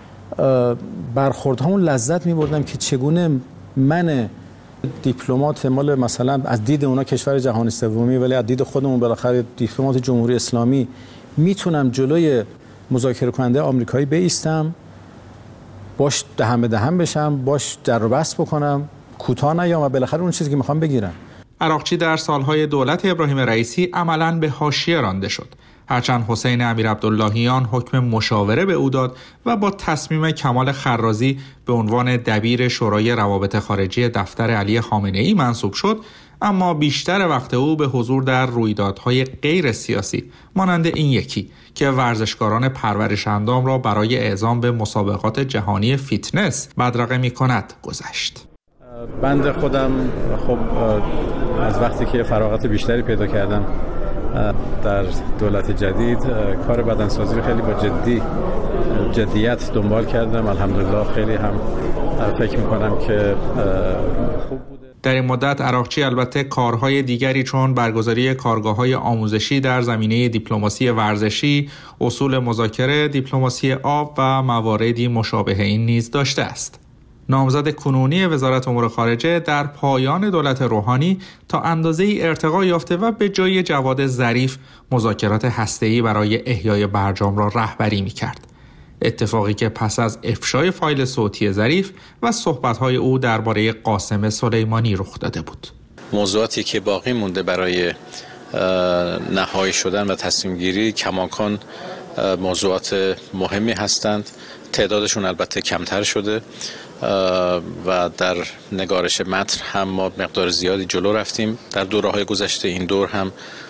برخوردهامون لذت میبردم که چگونه من دیپلمات مال مثلا از دید اونا کشور جهان سومی ولی از دید خودمون بالاخره دیپلمات جمهوری اسلامی میتونم جلوی مذاکره کننده آمریکایی بایستم، باش دهن به دهن بشم، باش در و بست بکنم، کوتاه نیام و بالاخره اون چیزی که میخوام بگیرم. عراقچی در سالهای دولت ابراهیم رئیسی عملاً به حاشیه رانده شد، هرچند حسین امیر عبداللهیان حکم مشاوره به او داد و با تصمیم کمال خرازی به عنوان دبیر شورای روابط خارجی دفتر علی خامنه‌ای منصوب شد، اما بیشتر وقت او به حضور در رویدادهای غیر سیاسی مانند این یکی که ورزشکاران پرورش اندام را برای اعزام به مسابقات جهانی فیتنس بدرقه می کند گذشت. بنده خودم خب از وقتی که فراغت بیشتری پیدا کردم در دولت جدید کار بدنسازی رو خیلی با جدی جدیت دنبال کردم. الحمدلله خیلی هم فکر میکنم که خوب بوده. در این مدت عراقچی البته کارهای دیگری چون برگزاری کارگاه‌های آموزشی در زمینه دیپلماسی ورزشی، اصول مذاکره، دیپلماسی آب و مواردی مشابه این نیز داشته است. نامزد کنونی وزارت امور خارجه در پایان دولت روحانی تا اندازه‌ای ارتقا یافته و به جای جواد ظریف مذاکرات هسته‌ای برای احیای برجام را رهبری می‌کرد. اتفاقی که پس از افشای فایل صوتی ظریف و صحبت‌های او درباره قاسم سلیمانی رخ داده بود. موضوعاتی که باقی مونده برای نهایی شدن و تصمیم گیری کماکان موضوعات مهمی هستند. تعدادشون البته کمتر شده و در نگارش متن هم ما مقدار زیادی جلو رفتیم. در دوره‌های گذشته این دور هم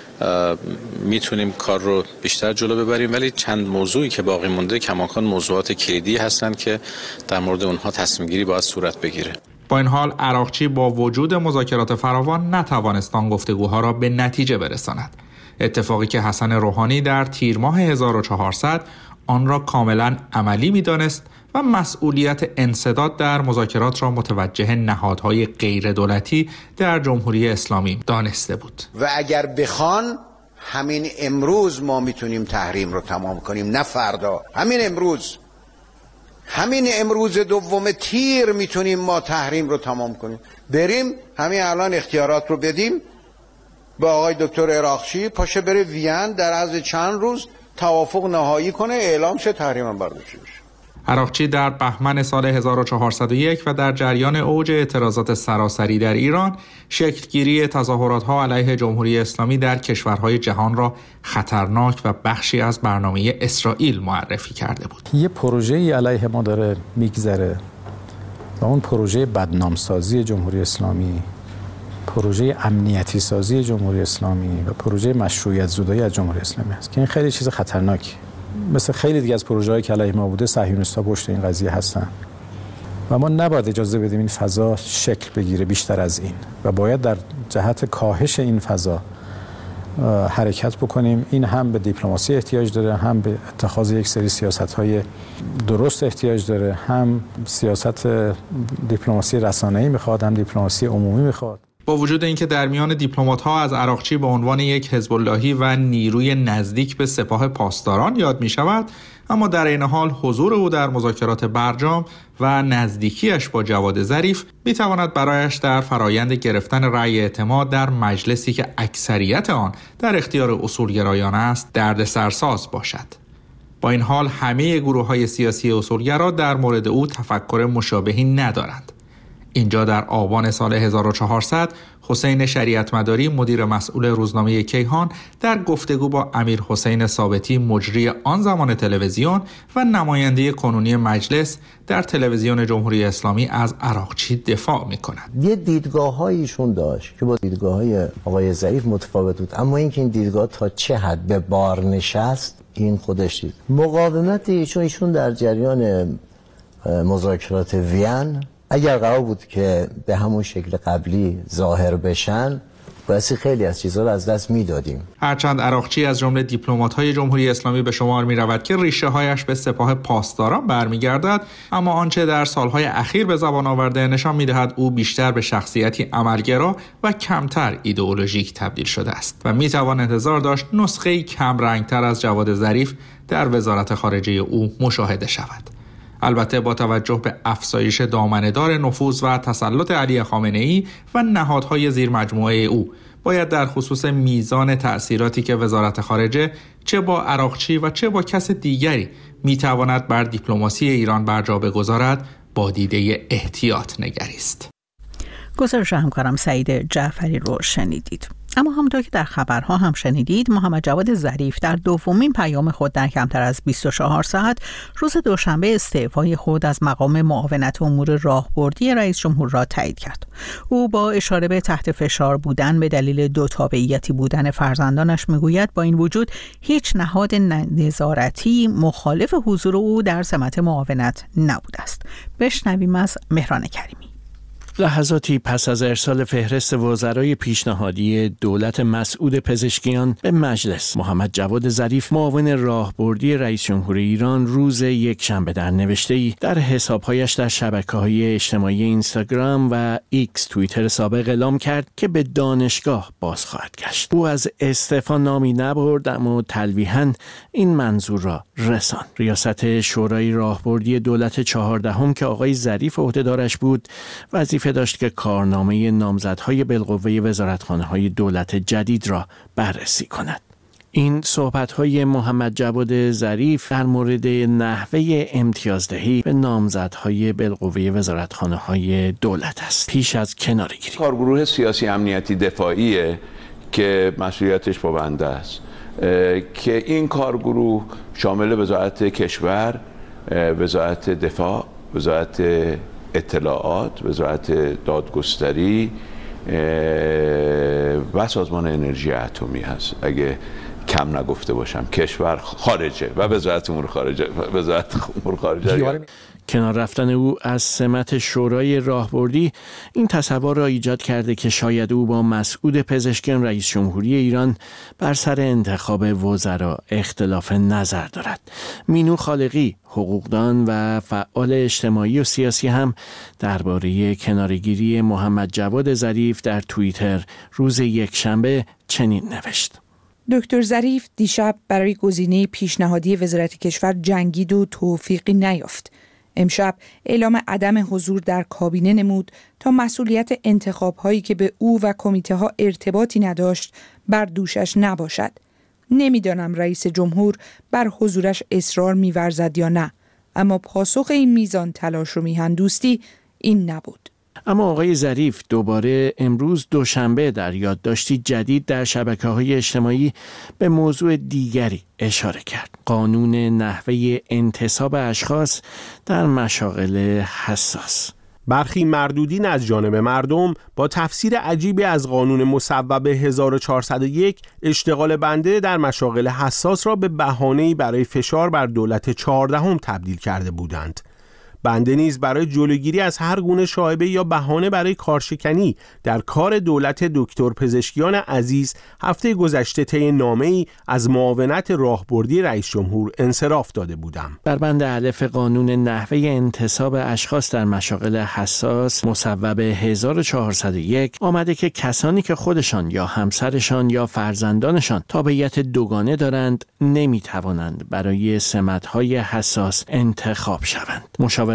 میتونیم کار رو بیشتر جلو ببریم، ولی چند موضوعی که باقی مونده کماکان موضوعات کلیدی هستند که در مورد اونها تصمیم گیری باید صورت بگیره. با این حال عراقچی با وجود مذاکرات فراوان نتوانست آن گفتگوها را به نتیجه برساند. اتفاقی که حسن روحانی در تیر ماه هزار و چهارصد آن را کاملا عملی می‌دانست و مسئولیت انسداد در مذاکرات را متوجه نهادهای غیر دولتی در جمهوری اسلامی دانسته بود. و اگر بخوان همین امروز ما میتونیم تحریم رو تمام کنیم، نه فردا، همین امروز، همین امروز دوم تیر میتونیم ما تحریم رو تمام کنیم. بریم همین الان اختیارات رو بدیم به آقای دکتر عراقچی، پاشه بره وین در عرض چند روز توافق نهایی کنه، اعلام شه، تحریم هم برداشته بشه. عراقچی در بهمن سال هزار و چهارصد و یک و در جریان اوج اعتراضات سراسری در ایران، شکلگیری تظاهرات‌ها علیه جمهوری اسلامی در کشورهای جهان را خطرناک و بخشی از برنامه اسرائیل معرفی کرده بود. یه پروژه‌ای علیه ما داره میگذره و اون پروژه بدنامسازی جمهوری اسلامی، پروژه امنیتی سازی جمهوری اسلامی و پروژه مشروعیت زدایی از جمهوری اسلامی است که این خیلی چیز خطرناکی. مثل خیلی دیگه از پروژه‌های که علیه ما بوده، صهیونیست‌ها پشت این قضیه هستن و ما نباید اجازه بدیم این فضا شکل بگیره بیشتر از این و باید در جهت کاهش این فضا حرکت بکنیم. این هم به دیپلماسی احتیاج داره، هم به اتخاذ یک سری سیاست‌های درست احتیاج داره، هم سیاست دیپلماسی رسانه‌ای میخواد، هم دیپلماسی عمومی میخواد. با وجود اینکه در میان دیپلمات‌ها از عراقچی به عنوان یک حزب اللهی و نیروی نزدیک به سپاه پاسداران یاد می شود، اما در این حال حضور او در مذاکرات برجام و نزدیکیش با جواد ظریف می تواند برایش در فرایند گرفتن رأی اعتماد در مجلسی که اکثریت آن در اختیار اصولگرایان است دردسرساز باشد. با این حال همه گروه‌های سیاسی اصولگرا در مورد او تفکر مشابهی ندارند. اینجا در آبان سال هزار و چهارصد حسین شریعتمداری مدیر مسئول روزنامه کیهان در گفتگو با امیر حسین ثابتی مجری آن زمان تلویزیون و نماینده کنونی مجلس در تلویزیون جمهوری اسلامی از عراقچی دفاع می‌کند. یه دیدگاه‌هایشون داشت که با دیدگاه‌های آقای ظریف متفاوت بود، اما اینکه این دیدگاه تا چه حد به بار نشست این خودش دید. مقاومت ایشون ایشون در جریان مذاکرات وین اگر قرار بود که به همون شکل قبلی ظاهر بشن واسه خیلی از چیزها رو از دست میدادیم. هرچند عراقچی از جمله دیپلمات‌های جمهوری اسلامی به شمار می‌رود که ریشه‌هایش به سپاه پاسداران برمیگردد، اما آنچه در سالهای اخیر به زبان آورده نشان می‌دهد او بیشتر به شخصیتی عملگرا و کمتر ایدئولوژیک تبدیل شده است و می‌توان انتظار داشت نسخه‌ای کم رنگتر از جواد ظریف در وزارت خارجه او مشاهده شود. البته با توجه به افزایش دامنه‌دار نفوذ و تسلط علی خامنه‌ای و نهادهای زیر مجموعه او باید در خصوص میزان تأثیراتی که وزارت خارجه چه با عراقچی و چه با کس دیگری میتواند بر دیپلماسی ایران بر جا بگذارد با دیده احتیاط نگریست. گزارش همکارم سعید جعفری رو شنیدید. اما همونطور که در خبرها هم شنیدید، محمد جواد ظریف در دومین پیام خود در کمتر از بیست و چهار ساعت روز دوشنبه استعفای خود از مقام معاونت امور راهبردی رئیس جمهور را تایید کرد. او با اشاره به تحت فشار بودن به دلیل دو تابعیتی بودن فرزندانش میگوید با این وجود هیچ نهاد نظارتی مخالف حضور او در سمت معاونت نبوده است. بشنویم از مهران کریمی. لحظاتی پس از ارسال فهرست وزرای پیشنهادی دولت مسعود پزشکیان به مجلس، محمد جواد ظریف معاون راهبردی رئیس جمهور ایران روز یکشنبه در نوشته‌ای در حساب‌هایش در شبکه‌های اجتماعی اینستاگرام و ایکس توییتر سابق اعلام کرد که به دانشگاه باز خواهد گشت. او از استعفا نامی نبرد، اما تلویحاً این منظور را رساند. ریاست شورای راهبردی دولت چهاردهم که آقای ظریف عهده‌دارش بود، وظیفه داشت که کارنامه نامزدهای بالقوه وزارتخانه‌های دولت جدید را بررسی کند. این صحبت‌های محمد جواد ظریف در مورد نحوه امتیازدهی به نامزدهای بالقوه وزارتخانه‌های دولت است. پیش از کناره‌گیری کارگروه سیاسی امنیتی دفاعیه که مسئولیتش با بنده است، که این کارگروه شامل وزارت کشور، وزارت دفاع، وزارت اطلاعات، وزارت دادگستری و سازمان انرژی اتمی هست. اگه کم نگفته باشم، کشور، خارجه و وزارت امور خارجه وزارت امور خارجه. کنار رفتن او از سمت شورای راهبردی این تصور را ایجاد کرده که شاید او با مسعود پزشکیان رئیس جمهوری ایران بر سر انتخاب وزرا اختلاف نظر دارد. مینو خالقی، حقوقدان و فعال اجتماعی و سیاسی هم درباره کناره‌گیری محمد جواد ظریف در توییتر روز یکشنبه چنین نوشت: دکتر ظریف دیشب برای گزینه پیشنهادی وزارت کشور جنگید و توفیقی نیافت. امشب اعلام عدم حضور در کابینه نمود تا مسئولیت انتخاب‌هایی که به او و کمیته‌ها ارتباطی نداشت بر دوشش نباشد. نمیدانم رئیس جمهور بر حضورش اصرار می‌ورزد یا نه، اما پاسخ این میزان تلاش و میهن دوستی این نبود. اما آقای ظریف دوباره امروز دوشنبه در یادداشتی جدید در شبکه‌های اجتماعی به موضوع دیگری اشاره کرد: قانون نحوه انتصاب اشخاص در مشاغل حساس. برخی مردودین از جانب مردم با تفسیر عجیبی از قانون مصوب هزار و چهارصد و یک اشتغال بنده در مشاغل حساس را به بهانه‌ای برای فشار بر دولت چهاردهم تبدیل کرده بودند. بنده نیز برای جلوگیری از هر گونه شایبه یا بهانه برای کارشکنی در کار دولت دکتر پزشکیان عزیز هفته گذشته طی نامه‌ای از معاونت راهبردی رئیس جمهور انصراف داده بودم. در بند الف قانون نحوه انتصاب اشخاص در مشاغل حساس مصوب هزار و چهارصد و یک آمده که کسانی که خودشان یا همسرشان یا فرزندانشان تابعیت دوگانه دارند نمی‌توانند برای سمت‌های حساس انتخاب شوند. مشاور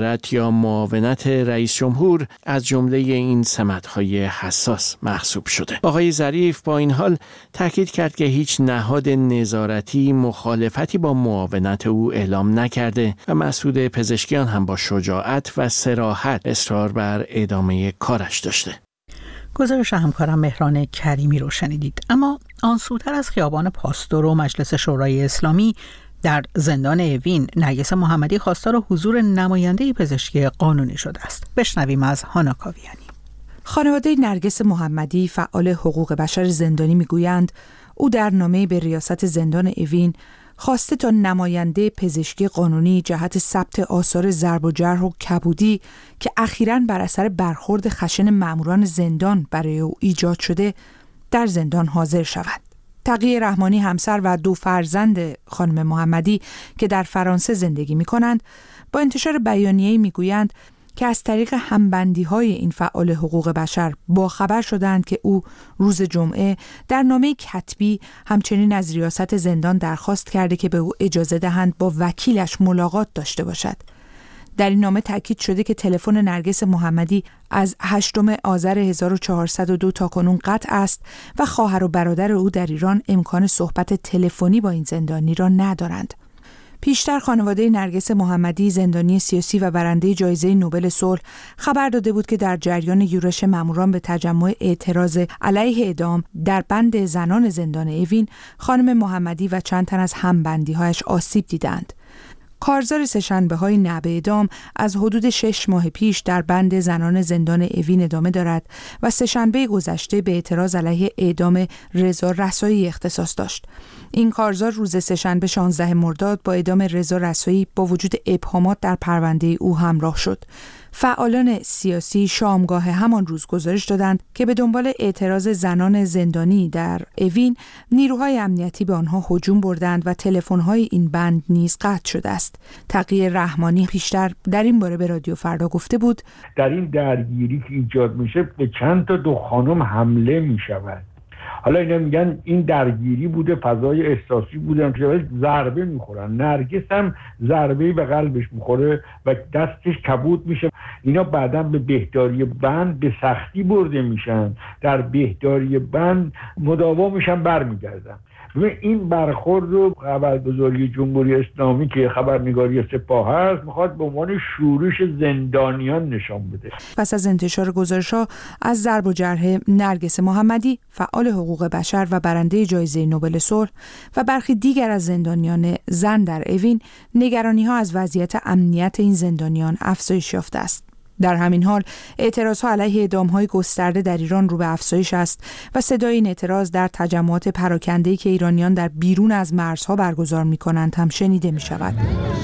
مشاورت یا معاونت رئیس جمهور از جمله این سمت‌های حساس محسوب شده. آقای ظریف با این حال تاکید کرد که هیچ نهاد نظارتی مخالفتی با معاونت او اعلام نکرده و مسعود پزشکیان هم با شجاعت و صراحت اصرار بر ادامه کارش داشته. گزارش همکارم مهران کریمی رو شنیدید. اما آن سوتر از خیابان پاستور و مجلس شورای اسلامی در زندان اوین، نرگس محمدی خواستار حضور نماینده پزشکی قانونی شده است. بشنویم از هانا کاویانی. خانواده نرگس محمدی فعال حقوق بشر زندانی میگویند او در نامه به ریاست زندان اوین خواسته تا نماینده پزشکی قانونی جهت ثبت آثار ضرب و جرح و کبودی که اخیراً بر اثر برخورد خشن ماموران زندان برای او ایجاد شده در زندان حاضر شود. تقی رحمانی همسر و دو فرزند خانم محمدی که در فرانسه زندگی می کنند با انتشار بیانیه‌ای می گویند که از طریق همبندی‌های این فعال حقوق بشر با خبر شدند که او روز جمعه در نامه کتبی همچنین از ریاست زندان درخواست کرده که به او اجازه دهند با وکیلش ملاقات داشته باشد. در این نامه تاکید شده که تلفن نرگس محمدی از هشتم آذر هزار و چهارصد و دو تا کنون قطع است و خواهر و برادر او در ایران امکان صحبت تلفنی با این زندانی را ندارند. پیشتر خانواده نرگس محمدی، زندانی سیاسی و برنده جایزه نوبل صلح، خبر داده بود که در جریان یورش ماموران به تجمع اعتراض علیه اعدام در بند زنان زندان اوین، خانم محمدی و چند تن از همبندی‌هایش آسیب دیدند. کارزار سه‌شنبه‌های نه به اعدام از حدود شش ماه پیش در بند زنان زندان اوین ادامه دارد و سه‌شنبه گذشته به اعتراض علیه اعدام رضا رسایی اختصاص داشت. این کارزار روز سه‌شنبه شانزدهم مرداد با اعدام رضا رسایی با وجود ابهامات در پرونده او همراه شد. فعالان سیاسی شامگاه همان روز گزارش دادند که به دنبال اعتراض زنان زندانی در اوین، نیروهای امنیتی به آنها هجوم بردند و تلفن‌های این بند نیز قطع شده است. تقی رحمانی پیشتر در این باره به رادیو فردا گفته بود: در این درگیری که ایجاد میشه به چند تا دو خانم حمله میشود. حالا اینا میگن این درگیری بوده، فضای احساسی بوده، که ضربه میخورن. نرگس هم ضربه‌ای به قلبش میخوره و دستش کبود میشه. اینا بعداً به بهداری بند به سختی برده میشن، در بهداری بند مداوا میشن، برمیگردن. این برخورد رو خبرگزاری جمهوری اسلامی که خبرنگاری سپاه هست میخواد به عنوان شورش زندانیان نشان بده. پس از انتشار گزارش‌ها از ضرب و جرح نرگس محمدی، فعال حقوق بشر و برنده جایزه نوبل صلح، و برخی دیگر از زندانیان زن در اوین، نگرانی‌ها از وضعیت امنیت این زندانیان افزایش یافته است. در همین حال اعتراضها علیه اعدام‌های گسترده در ایران رو به افزایش است و صدای این اعتراض در تجمعات پراکنده‌ای که ایرانیان در بیرون از مرزها برگزار می‌کنند هم شنیده می‌شود.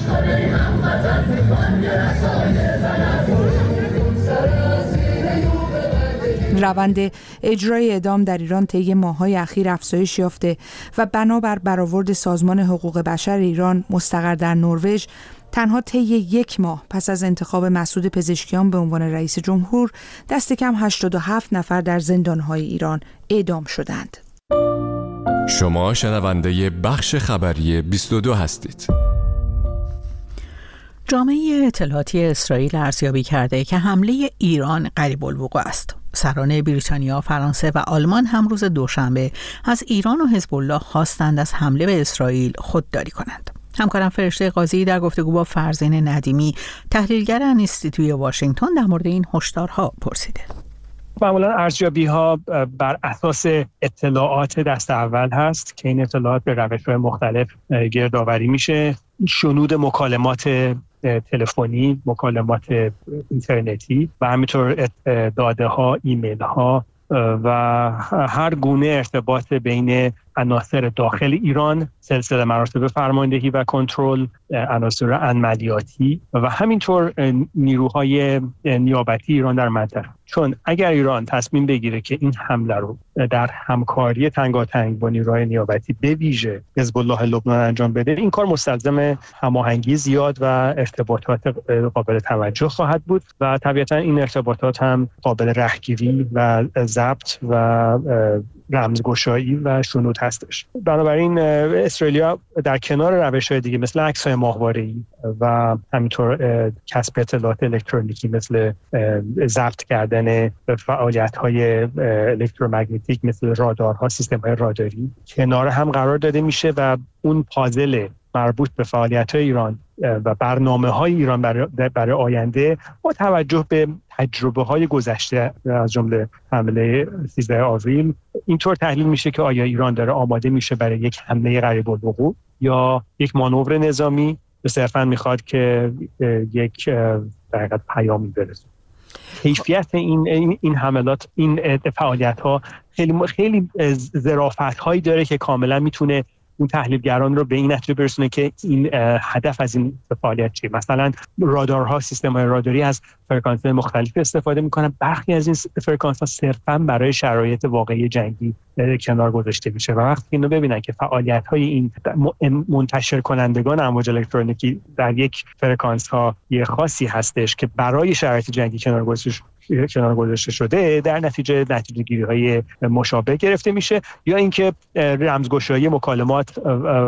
روند اجرای اعدام در ایران طی ماه‌های اخیر افزایش یافته و بنابر برآورد سازمان حقوق بشر ایران مستقر در نروژ، تنها طی یک ماه پس از انتخاب مسعود پزشکیان به عنوان رئیس جمهور، دست کم هشتاد و هفت نفر در زندان‌های ایران اعدام شدند. شما شنونده بخش خبری بیست و دو هستید. جامعه اطلاعاتی اسرائیل ارزیابی کرده که حمله ایران قریب الوقوع است. سران بریتانیا، فرانسه و آلمان هم روز دوشنبه از ایران و حزب الله خواستند از حمله به اسرائیل خودداری کنند. همکارم فرشته قاضی در گفتگو با فرزین ندیمی، تحلیلگر انیستیتوی واشنگتن، در مورد این هشدارها پرسیده. معمولا ارزیابی‌ها بر اساس اطلاعات دست اول هست که این اطلاعات به روش‌های مختلف گردآوری میشه. شنود مکالمات تلفنی، مکالمات اینترنتی و همینطور داده ها، ایمیل ها و هر گونه ارتباط بین عناصر داخل ایران، سلسله مراتب فرماندهی و کنترل، عناصر عملیاتی و همینطور نیروهای نیابتی ایران در منطقه. چون اگر ایران تصمیم بگیره که این حمله رو در همکاری تنگاتنگ با نیروهای نیابتی به ویژه حزب الله لبنان انجام بده، این کار مستلزم هماهنگی زیاد و ارتباطات قابل توجه خواهد بود و طبیعتا این ارتباطات هم قابل رهگیری و ضبط و رمزگشایی و شنود هستش. بنابراین اسرائیلیا در کنار روش‌های دیگه مثل عکس‌های ماهواره‌ای و همینطور کسب اطلاعات الکترونیکی مثل ضبط کردن فعالیت‌های الکترومگنتیک مثل رادارها، سیستم‌های راداری کنار هم قرار داده میشه و اون پازل مربوط به فعالیت‌های ایران و برنامه‌های ایران برای, برای آینده با توجه به تجربه‌های گذشته از جمله حمله سیزده آوریل اینطور تحلیل میشه که آیا ایران داره آماده میشه برای یک حمله قریب الوقوع یا یک مانور نظامی یا صرفاً میخواد که یک در حقیقت پیامی برسونه. کیفیت این این, این حملات، این فعالیت‌ها خیلی خیلی ظرافت‌هایی داره که کاملا میتونه اون تحلیلگران رو به این نتیجه برسونه که این هدف از این فعالیت چیه. مثلا رادارها، سیستم‌های راداری از فرکانس‌های مختلف استفاده می‌کنن. برخی از این فرکانس‌ها صرفاً برای شرایط واقعی جنگی کنار گذاشته میشه و وقتی اینو ببینن که فعالیت‌های این منتشر کنندگان امواج الکترونیکی در یک فرکانس‌ها یه خاصی هستش که برای شرایط جنگی کنار گذاشته کنار گذاشته شده، در نتیجه نتیجه گیری های مشابه گرفته میشه یا اینکه رمزگشایی مکالمات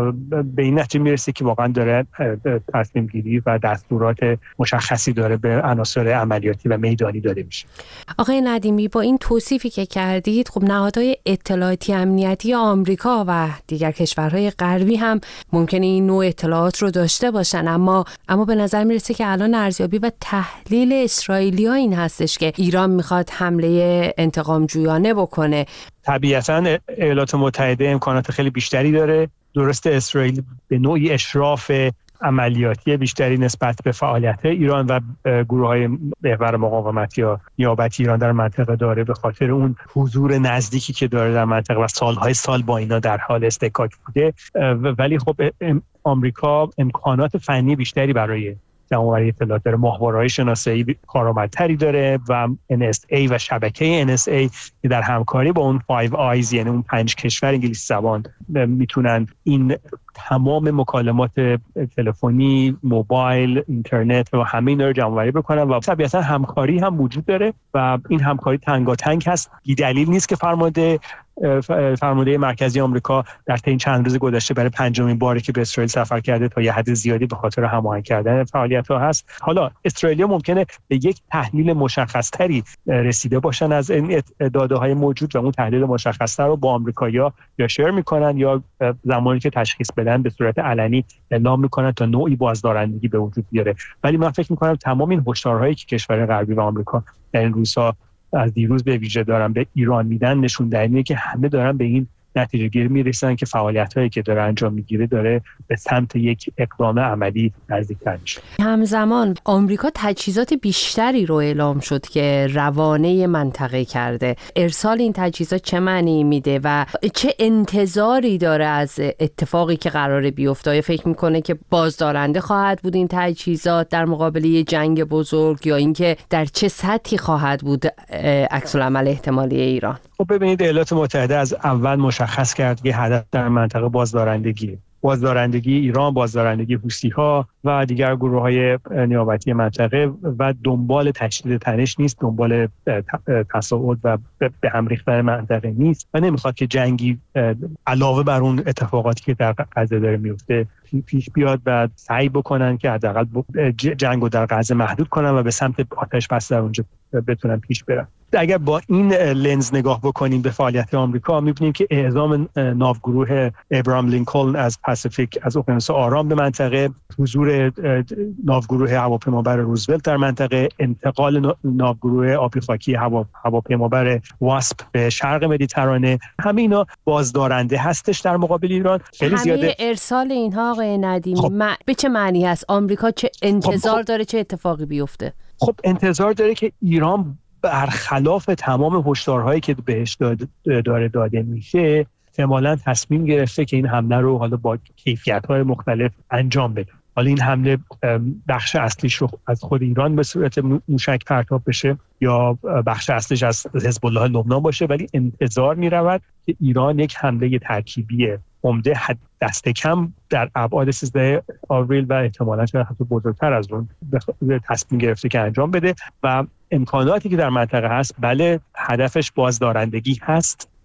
به این نتیجه میرسه که واقعا داره تصمیم گیری و دستورات مشخصی داره به عناصر عملیاتی و میدانی داده میشه. آقای ندیمی، با این توصیفی که کردید، خب نهادهای اطلاعاتی امنیتی آمریکا و دیگر کشورهای غربی هم ممکنه این نوع اطلاعات رو داشته باشن، اما اما به نظر میرسه که الان ارزیابی و تحلیل اسرائیلی‌ها این هستش که ایران میخواد حمله انتقام جویانه بکنه. طبیعتاً ایالات متحده امکانات خیلی بیشتری داره. درست اسرائیل به نوعی اشراف عملیاتی بیشتری نسبت به فعالیت ایران و گروه‌های محور مقاومت یا نیابتی ایران در منطقه داره به خاطر اون حضور نزدیکی که داره در منطقه و سالهای سال با اینا در حال اصطکاک بوده، ولی خب آمریکا امکانات فنی بیشتری برای جمع‌آوری اطلاعات داره، ماهواره‌های شناسایی کارآمدتری داره و ان اس ای و شبکه ان اس ای که در همکاری با اون فایو آیز یعنی اون پنج کشور انگلیسی زبان میتونن این تمام مکالمات تلفنی، موبایل، اینترنت و همه اینا رو جمع‌آوری بکنن و طبیعتا همکاری هم وجود داره و این همکاری تنگاتنگ هست. بی دلیل نیست که فرمانده فرمانده مرکزی آمریکا در طی این چند روز گذشته برای پنجمین باری که به اسرائیل سفر کرده تا یه حد زیادی به خاطر هماهنگ کردن فعالیت‌ها هست. حالا اسرائیلیا ممکنه به یک تحلیل مشخص‌تری رسیده باشن از این داده‌های موجود و اون تحلیل مشخص‌تر رو با آمریکایی‌ها یا شیر می‌کنن یا زمانی که تشخیص بدن به صورت علنی اعلام می‌کنن تا نوعی بازدارندگی به وجود بیاره. ولی من فکر می‌کنم تمام این هشدارهایی که کشور غربی و آمریکا در این روزها از دیروز به ویژه دارن به ایران میدن نشون دهنده که همه دارن به این نتیجه گیری میرسن که فعالیت‌هایی که داره انجام میگیره داره به سمت یک اقدام عملی نزدیک‌تر میشه. همزمان آمریکا تجهیزات بیشتری رو اعلام شد که روانه منطقه کرده. ارسال این تجهیزات چه معنی میده و چه انتظاری داره از اتفاقی که قراره بیفته؟ آیا فکر میکنه که بازدارنده خواهد بود این تجهیزات در مقابل یک جنگ بزرگ یا اینکه در چه سطحی خواهد بود عکس العمل احتمالی ایران؟ خب ببینید ایالات متحده از اول مشخص کرد که هدف در منطقه بازدارندگی بازدارندگی ایران، بازدارندگی حوثی‌ها و دیگر گروه‌های نیابتی منطقه و دنبال تشدید تنش نیست، دنبال تصاعد و به هم ریختن منطقه نیست و نمیخواد که جنگی علاوه بر اون اتفاقاتی که در غزه داره میفته پیش بیاد و سعی بکنن که حداقل جنگو در غزه محدود کنن و به سمت آتش بس در اونجا بتونن پیش برن. اگر با این لنز نگاه بکنیم به فعالیت آمریکا می‌بینیم که اعزام ناوگروه ابراهام لینکلن از پاسیفیک از اقیانوس آرام به منطقه، حضور ناوگروه هواپیمابر روزولت در منطقه، انتقال ناوگروه آبی خاکی هواپیمابر واسپ به شرق مدیترانه، همه اینا بازدارنده هستش در مقابل ایران. خیلی زیاده ارسال اینها آقای ندیمی خب. م... به چه معنی هست؟ آمریکا چه انتظار خب. داره چه اتفاقی بیفته؟ خب انتظار داره که ایران برخلاف تمام هشدارهایی که بهش داره داده میشه احتمالاً تصمیم گرفته که این حمله رو حالا با کیفیت‌های مختلف انجام بده. حالا این حمله بخش اصلیش رو از خود ایران به صورت موشک پرتاب بشه یا بخش اصلیش از حزب الله لبنان باشه، ولی انتظار می‌رود که ایران یک حمله ترکیبی عمده دست کم در ابعاد سیزده آوریل و احتمالاً شاید حتی بزرگتر از اون تصمیم گرفته که انجام بده و امکاناتی که در منطقه هست بله هدفش بازدارندگی هست،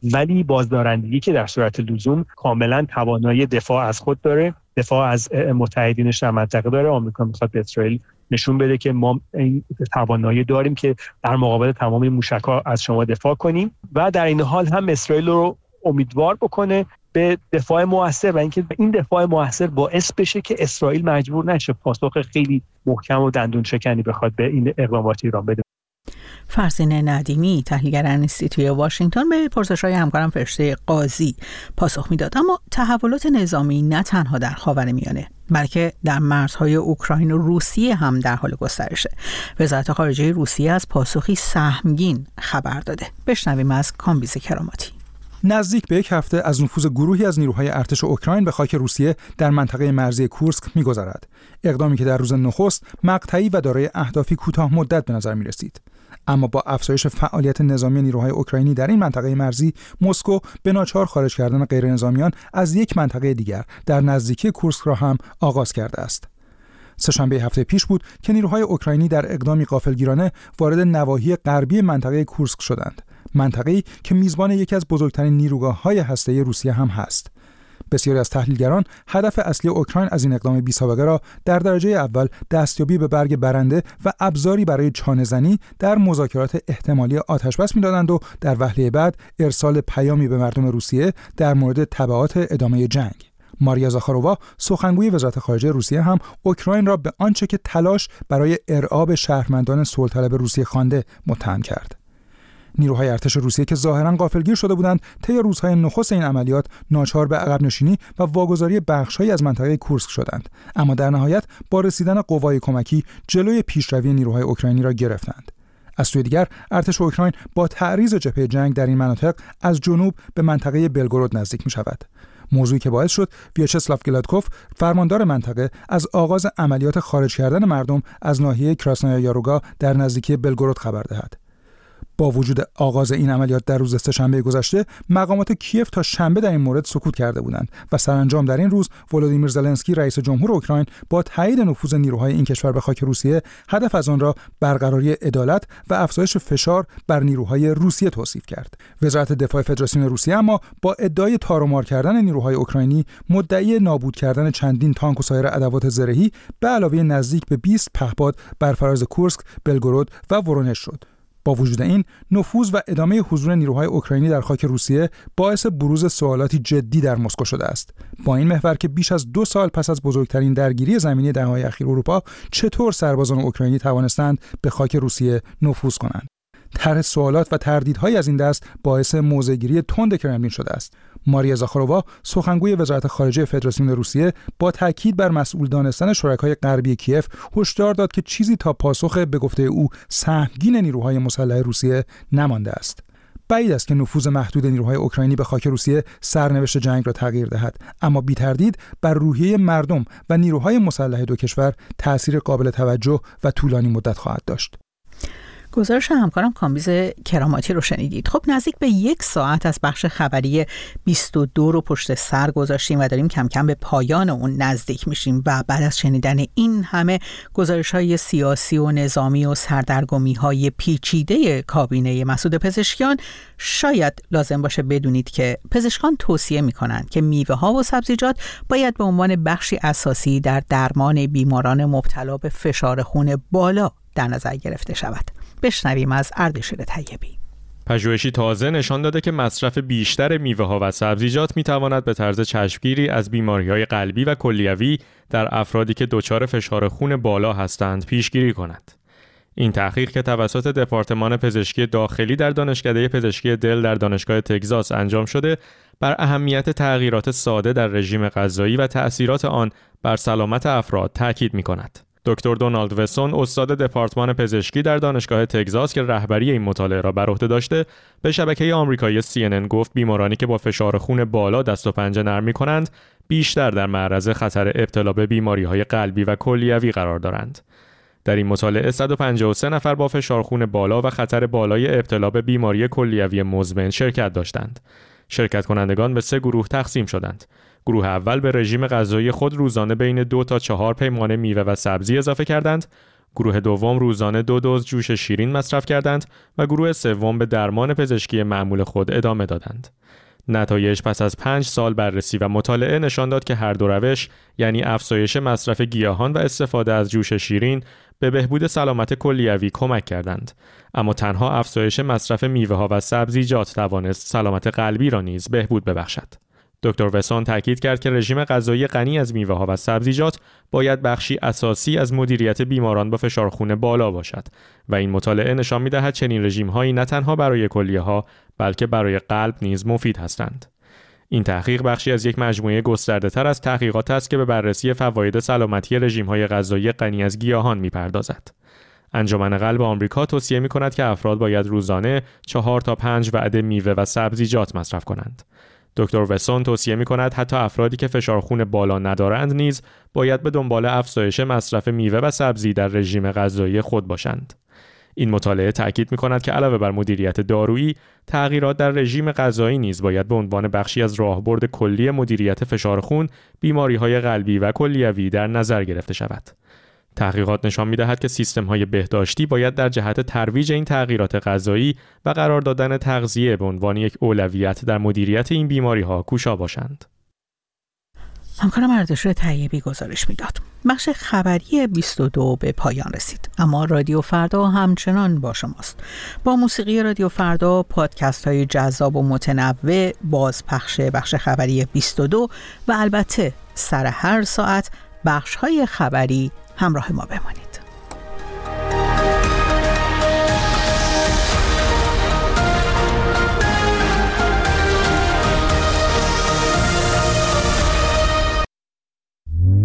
ولی بازدارندگی که در صورت لزوم کاملا توانایی دفاع از خود داره، دفاع از متحدینش در منطقه داره. آمریکا میخواد به اسرائیل نشون بده که ما این توانایی داریم که در مقابل تمام این موشک‌ها از شما دفاع کنیم و در این حال هم اسرائیل رو امیدوار بکنه به دفاع موثر و اینکه این دفاع موثر باعث بشه که اسرائیل مجبور نشه پاسخ خیلی محکم و دندون شکنی بخواد به این اقدامات ایران بده. فرزین ندیمی، تحلیلگر انستیتوی واشنگتن، به پرسش‌های همکارم فرشته قاضی پاسخ میداد. اما تحولات نظامی نه تنها در خاورمیانه بلکه در مرزهای اوکراین و روسیه هم در حال گسترشه. وزارت خارجه روسیه از پاسخی سهمگین خبر داده. بشنویم از کامبیز کراماتی. نزدیک به یک هفته از نفوذ گروهی از نیروهای ارتش اوکراین به خاک روسیه در منطقه مرزی کورسک می‌گذرد. اقدامی که در روز نخست مقطعی و دارای اهدافی کوتاه مدت به نظر می‌رسید. اما با افزایش فعالیت نظامی نیروهای اوکراینی در این منطقه مرزی، مسکو به ناچار خارج کردن غیرنظامیان از یک منطقه دیگر در نزدیکی کورسک را هم آغاز کرده است. سه‌شنبه هفته پیش بود که نیروهای اوکراینی در اقدامی غافلگیرانه وارد نواحی غربی منطقه کورسک شدند. منطقه‌ای که میزبان یکی از بزرگترین نیروگاه‌های هسته‌ای روسیه هم هست. بسیاری از تحلیلگران هدف اصلی اوکراین از این اقدام بی‌سابقه را در درجه اول دستیابی به برگ برنده و ابزاری برای چانه‌زنی در مذاکرات احتمالی آتش‌بس می‌دادند و در وهله بعد ارسال پیامی به مردم روسیه در مورد تبعات ادامه جنگ. ماریا زاخارۆوا، سخنگوی وزارت خارجه روسیه، هم اوکراین را به آنچه که تلاش برای ارعاب شهروندان صلح‌طلب روسیه خوانده متهم کرد. نیروهای ارتش روسیه که ظاهراً غافلگیر شده بودند، طی روزهای نخست این عملیات ناچار به عقب نشینی و واگذاری بخش‌هایی از منطقه کورسک شدند، اما در نهایت با رسیدن قوای کمکی جلوی پیشروی نیروهای اوکراینی را گرفتند. از سوی دیگر ارتش اوکراین با تعریض جبهه جنگ در این مناطق از جنوب به منطقه بلگورود نزدیک می‌شود. موضوعی که باعث شد ویاچسلاو گلادکوف، فرماندار منطقه، از آغاز عملیات خارج کردن مردم از ناحیه کراسنایا یاروگا در نزدیکی بلگورود خبر دهد. با وجود آغاز این عملیات در روز سه‌شنبه گذشته، مقامات کیف تا شنبه در این مورد سکوت کرده بودند و سرانجام در این روز ولودیمیر زلنسکی، رئیس جمهور اوکراین، با تایید نفوذ نیروهای این کشور به خاک روسیه، هدف از آن را برقراری عدالت و افزایش فشار بر نیروهای روسیه توصیف کرد. وزارت دفاع فدراسیون روسیه اما با ادعای تار و مار کردن نیروهای اوکراینی، مدعی نابود کردن چندین تانک و سایر ادوات زرهی به علاوه نزدیک به بیست پهپاد بر فراز کورسک، بلگورود و ورونژ شد. با وجود این، نفوذ و ادامه حضور نیروهای اوکراینی در خاک روسیه باعث بروز سوالاتی جدی در مسکو شده است. با این محور که بیش از دو سال پس از بزرگترین درگیری زمینی دهه‌های اخیر اروپا، چطور سربازان اوکراینی توانستند به خاک روسیه نفوذ کنند؟ طرح سوالات و تردیدهای از این دست باعث موضع‌گیری تند کرملین شده است. ماریا زاخارۆوا، سخنگوی وزارت خارجه فدراسیون روسیه، با تاکید بر مسئول دانستن شرکای غربی کیف، هشدار داد که چیزی تا پاسخ به گفته او سهمگین نیروهای مسلح روسیه نمانده است. بعید است که نفوذ محدود نیروهای اوکراینی به خاک روسیه سرنوشت جنگ را تغییر دهد، اما بی تردید بر روحیه مردم و نیروهای مسلح دو کشور تأثیر قابل توجه و طولانی مدت خواهد داشت. گزارش همکارم کامبیز کراماتی رو شنیدید. خب نزدیک به یک ساعت از بخش خبری بیست و دو رو پشت سر گذاشتیم و داریم کم کم به پایان اون نزدیک میشیم و بعد از شنیدن این همه گزارش‌های سیاسی و نظامی و سردرگمی‌های پیچیده کابینه مسعود پزشکیان، شاید لازم باشه بدونید که پزشکان توصیه می‌کنند که میوه‌ها و سبزیجات باید به عنوان بخشی اساسی در درمان بیماران مبتلا به فشار خون بالا در نظر گرفته شود. بشنویم از اردشیر طیبی. پژوهشی تازه نشان داده که مصرف بیشتر میوه‌ها و سبزیجات می‌تواند به طرز چشمگیری از بیماری‌های قلبی و کلیوی در افرادی که دچار فشار خون بالا هستند پیشگیری کند. این تحقیق که توسط دپارتمان پزشکی داخلی در دانشکده پزشکی دل در دانشگاه تگزاس انجام شده، بر اهمیت تغییرات ساده در رژیم غذایی و تأثیرات آن بر سلامت افراد تاکید می‌کند. دکتر دونالد وسون، استاد دپارتمان پزشکی در دانشگاه تگزاس که رهبری این مطالعه را بر عهده داشته، به شبکه آمریکایی سی ان ان گفت بیمارانی که با فشار خون بالا دست و پنجه نرم می‌کنند بیشتر در معرض خطر ابتلا به بیماری‌های قلبی و کلیوی قرار دارند. در این مطالعه صد و پنجاه و سه نفر با فشار خون بالا و خطر بالای ابتلا به بیماری کلیوی مزمن شرکت داشتند. شرکت کنندگان به سه گروه تقسیم شدند. گروه اول به رژیم غذایی خود روزانه بین دو تا چهار پیمانه میوه و سبزی اضافه کردند. گروه دوم روزانه دو دوز جوش شیرین مصرف کردند و گروه سوم به درمان پزشکی معمول خود ادامه دادند. نتایج پس از پنج سال بررسی و مطالعه نشان داد که هر دو روش، یعنی افزایش مصرف گیاهان و استفاده از جوش شیرین، به بهبود سلامت کلیوی کمک کردند. اما تنها افزایش مصرف میوه‌ها و سبزیجات توانست سلامت قلبی را نیز بهبود ببخشد. دکتر وسون تاکید کرد که رژیم غذایی غنی از میوه‌ها و سبزیجات باید بخشی اساسی از مدیریت بیماران با فشار خون بالا باشد و این مطالعه نشان می‌دهد چنین رژیم‌هایی نه تنها برای کلیه‌ها بلکه برای قلب نیز مفید هستند. این تحقیق بخشی از یک مجموعه گسترده‌تر از تحقیقات است که به بررسی فواید سلامتی رژیم‌های غذایی غنی از گیاهان می‌پردازد. انجمن قلب آمریکا توصیه می‌کند که افراد باید روزانه چهار تا پنج وعده میوه و سبزیجات مصرف کنند. دکتر وسون توصیه می‌کند حتی افرادی که فشار خون بالا ندارند نیز باید به دنبال افزایش مصرف میوه و سبزی در رژیم غذایی خود باشند. این مطالعه تأکید می‌کند که علاوه بر مدیریت دارویی، تغییرات در رژیم غذایی نیز باید به عنوان بخشی از راهبرد کلی مدیریت فشار خون، بیماری‌های قلبی و کلیوی در نظر گرفته شود. تحقیقات نشان می‌دهد که سیستم‌های بهداشتی باید در جهت ترویج این تغییرات غذایی و قرار دادن تغذیه به عنوان یک اولویت در مدیریت این بیماری‌ها کوشا باشند. همکارم اردشیر طیبی گزارش میداد. بخش خبری بیست و دو به پایان رسید، اما رادیو فردا همچنان با شماست. با موسیقی رادیو فردا، پادکست های جذاب و متنوع، بازپخش بخش خبری بیست و دو و البته سر هر ساعت بخش های خبری همراه ما بمانید.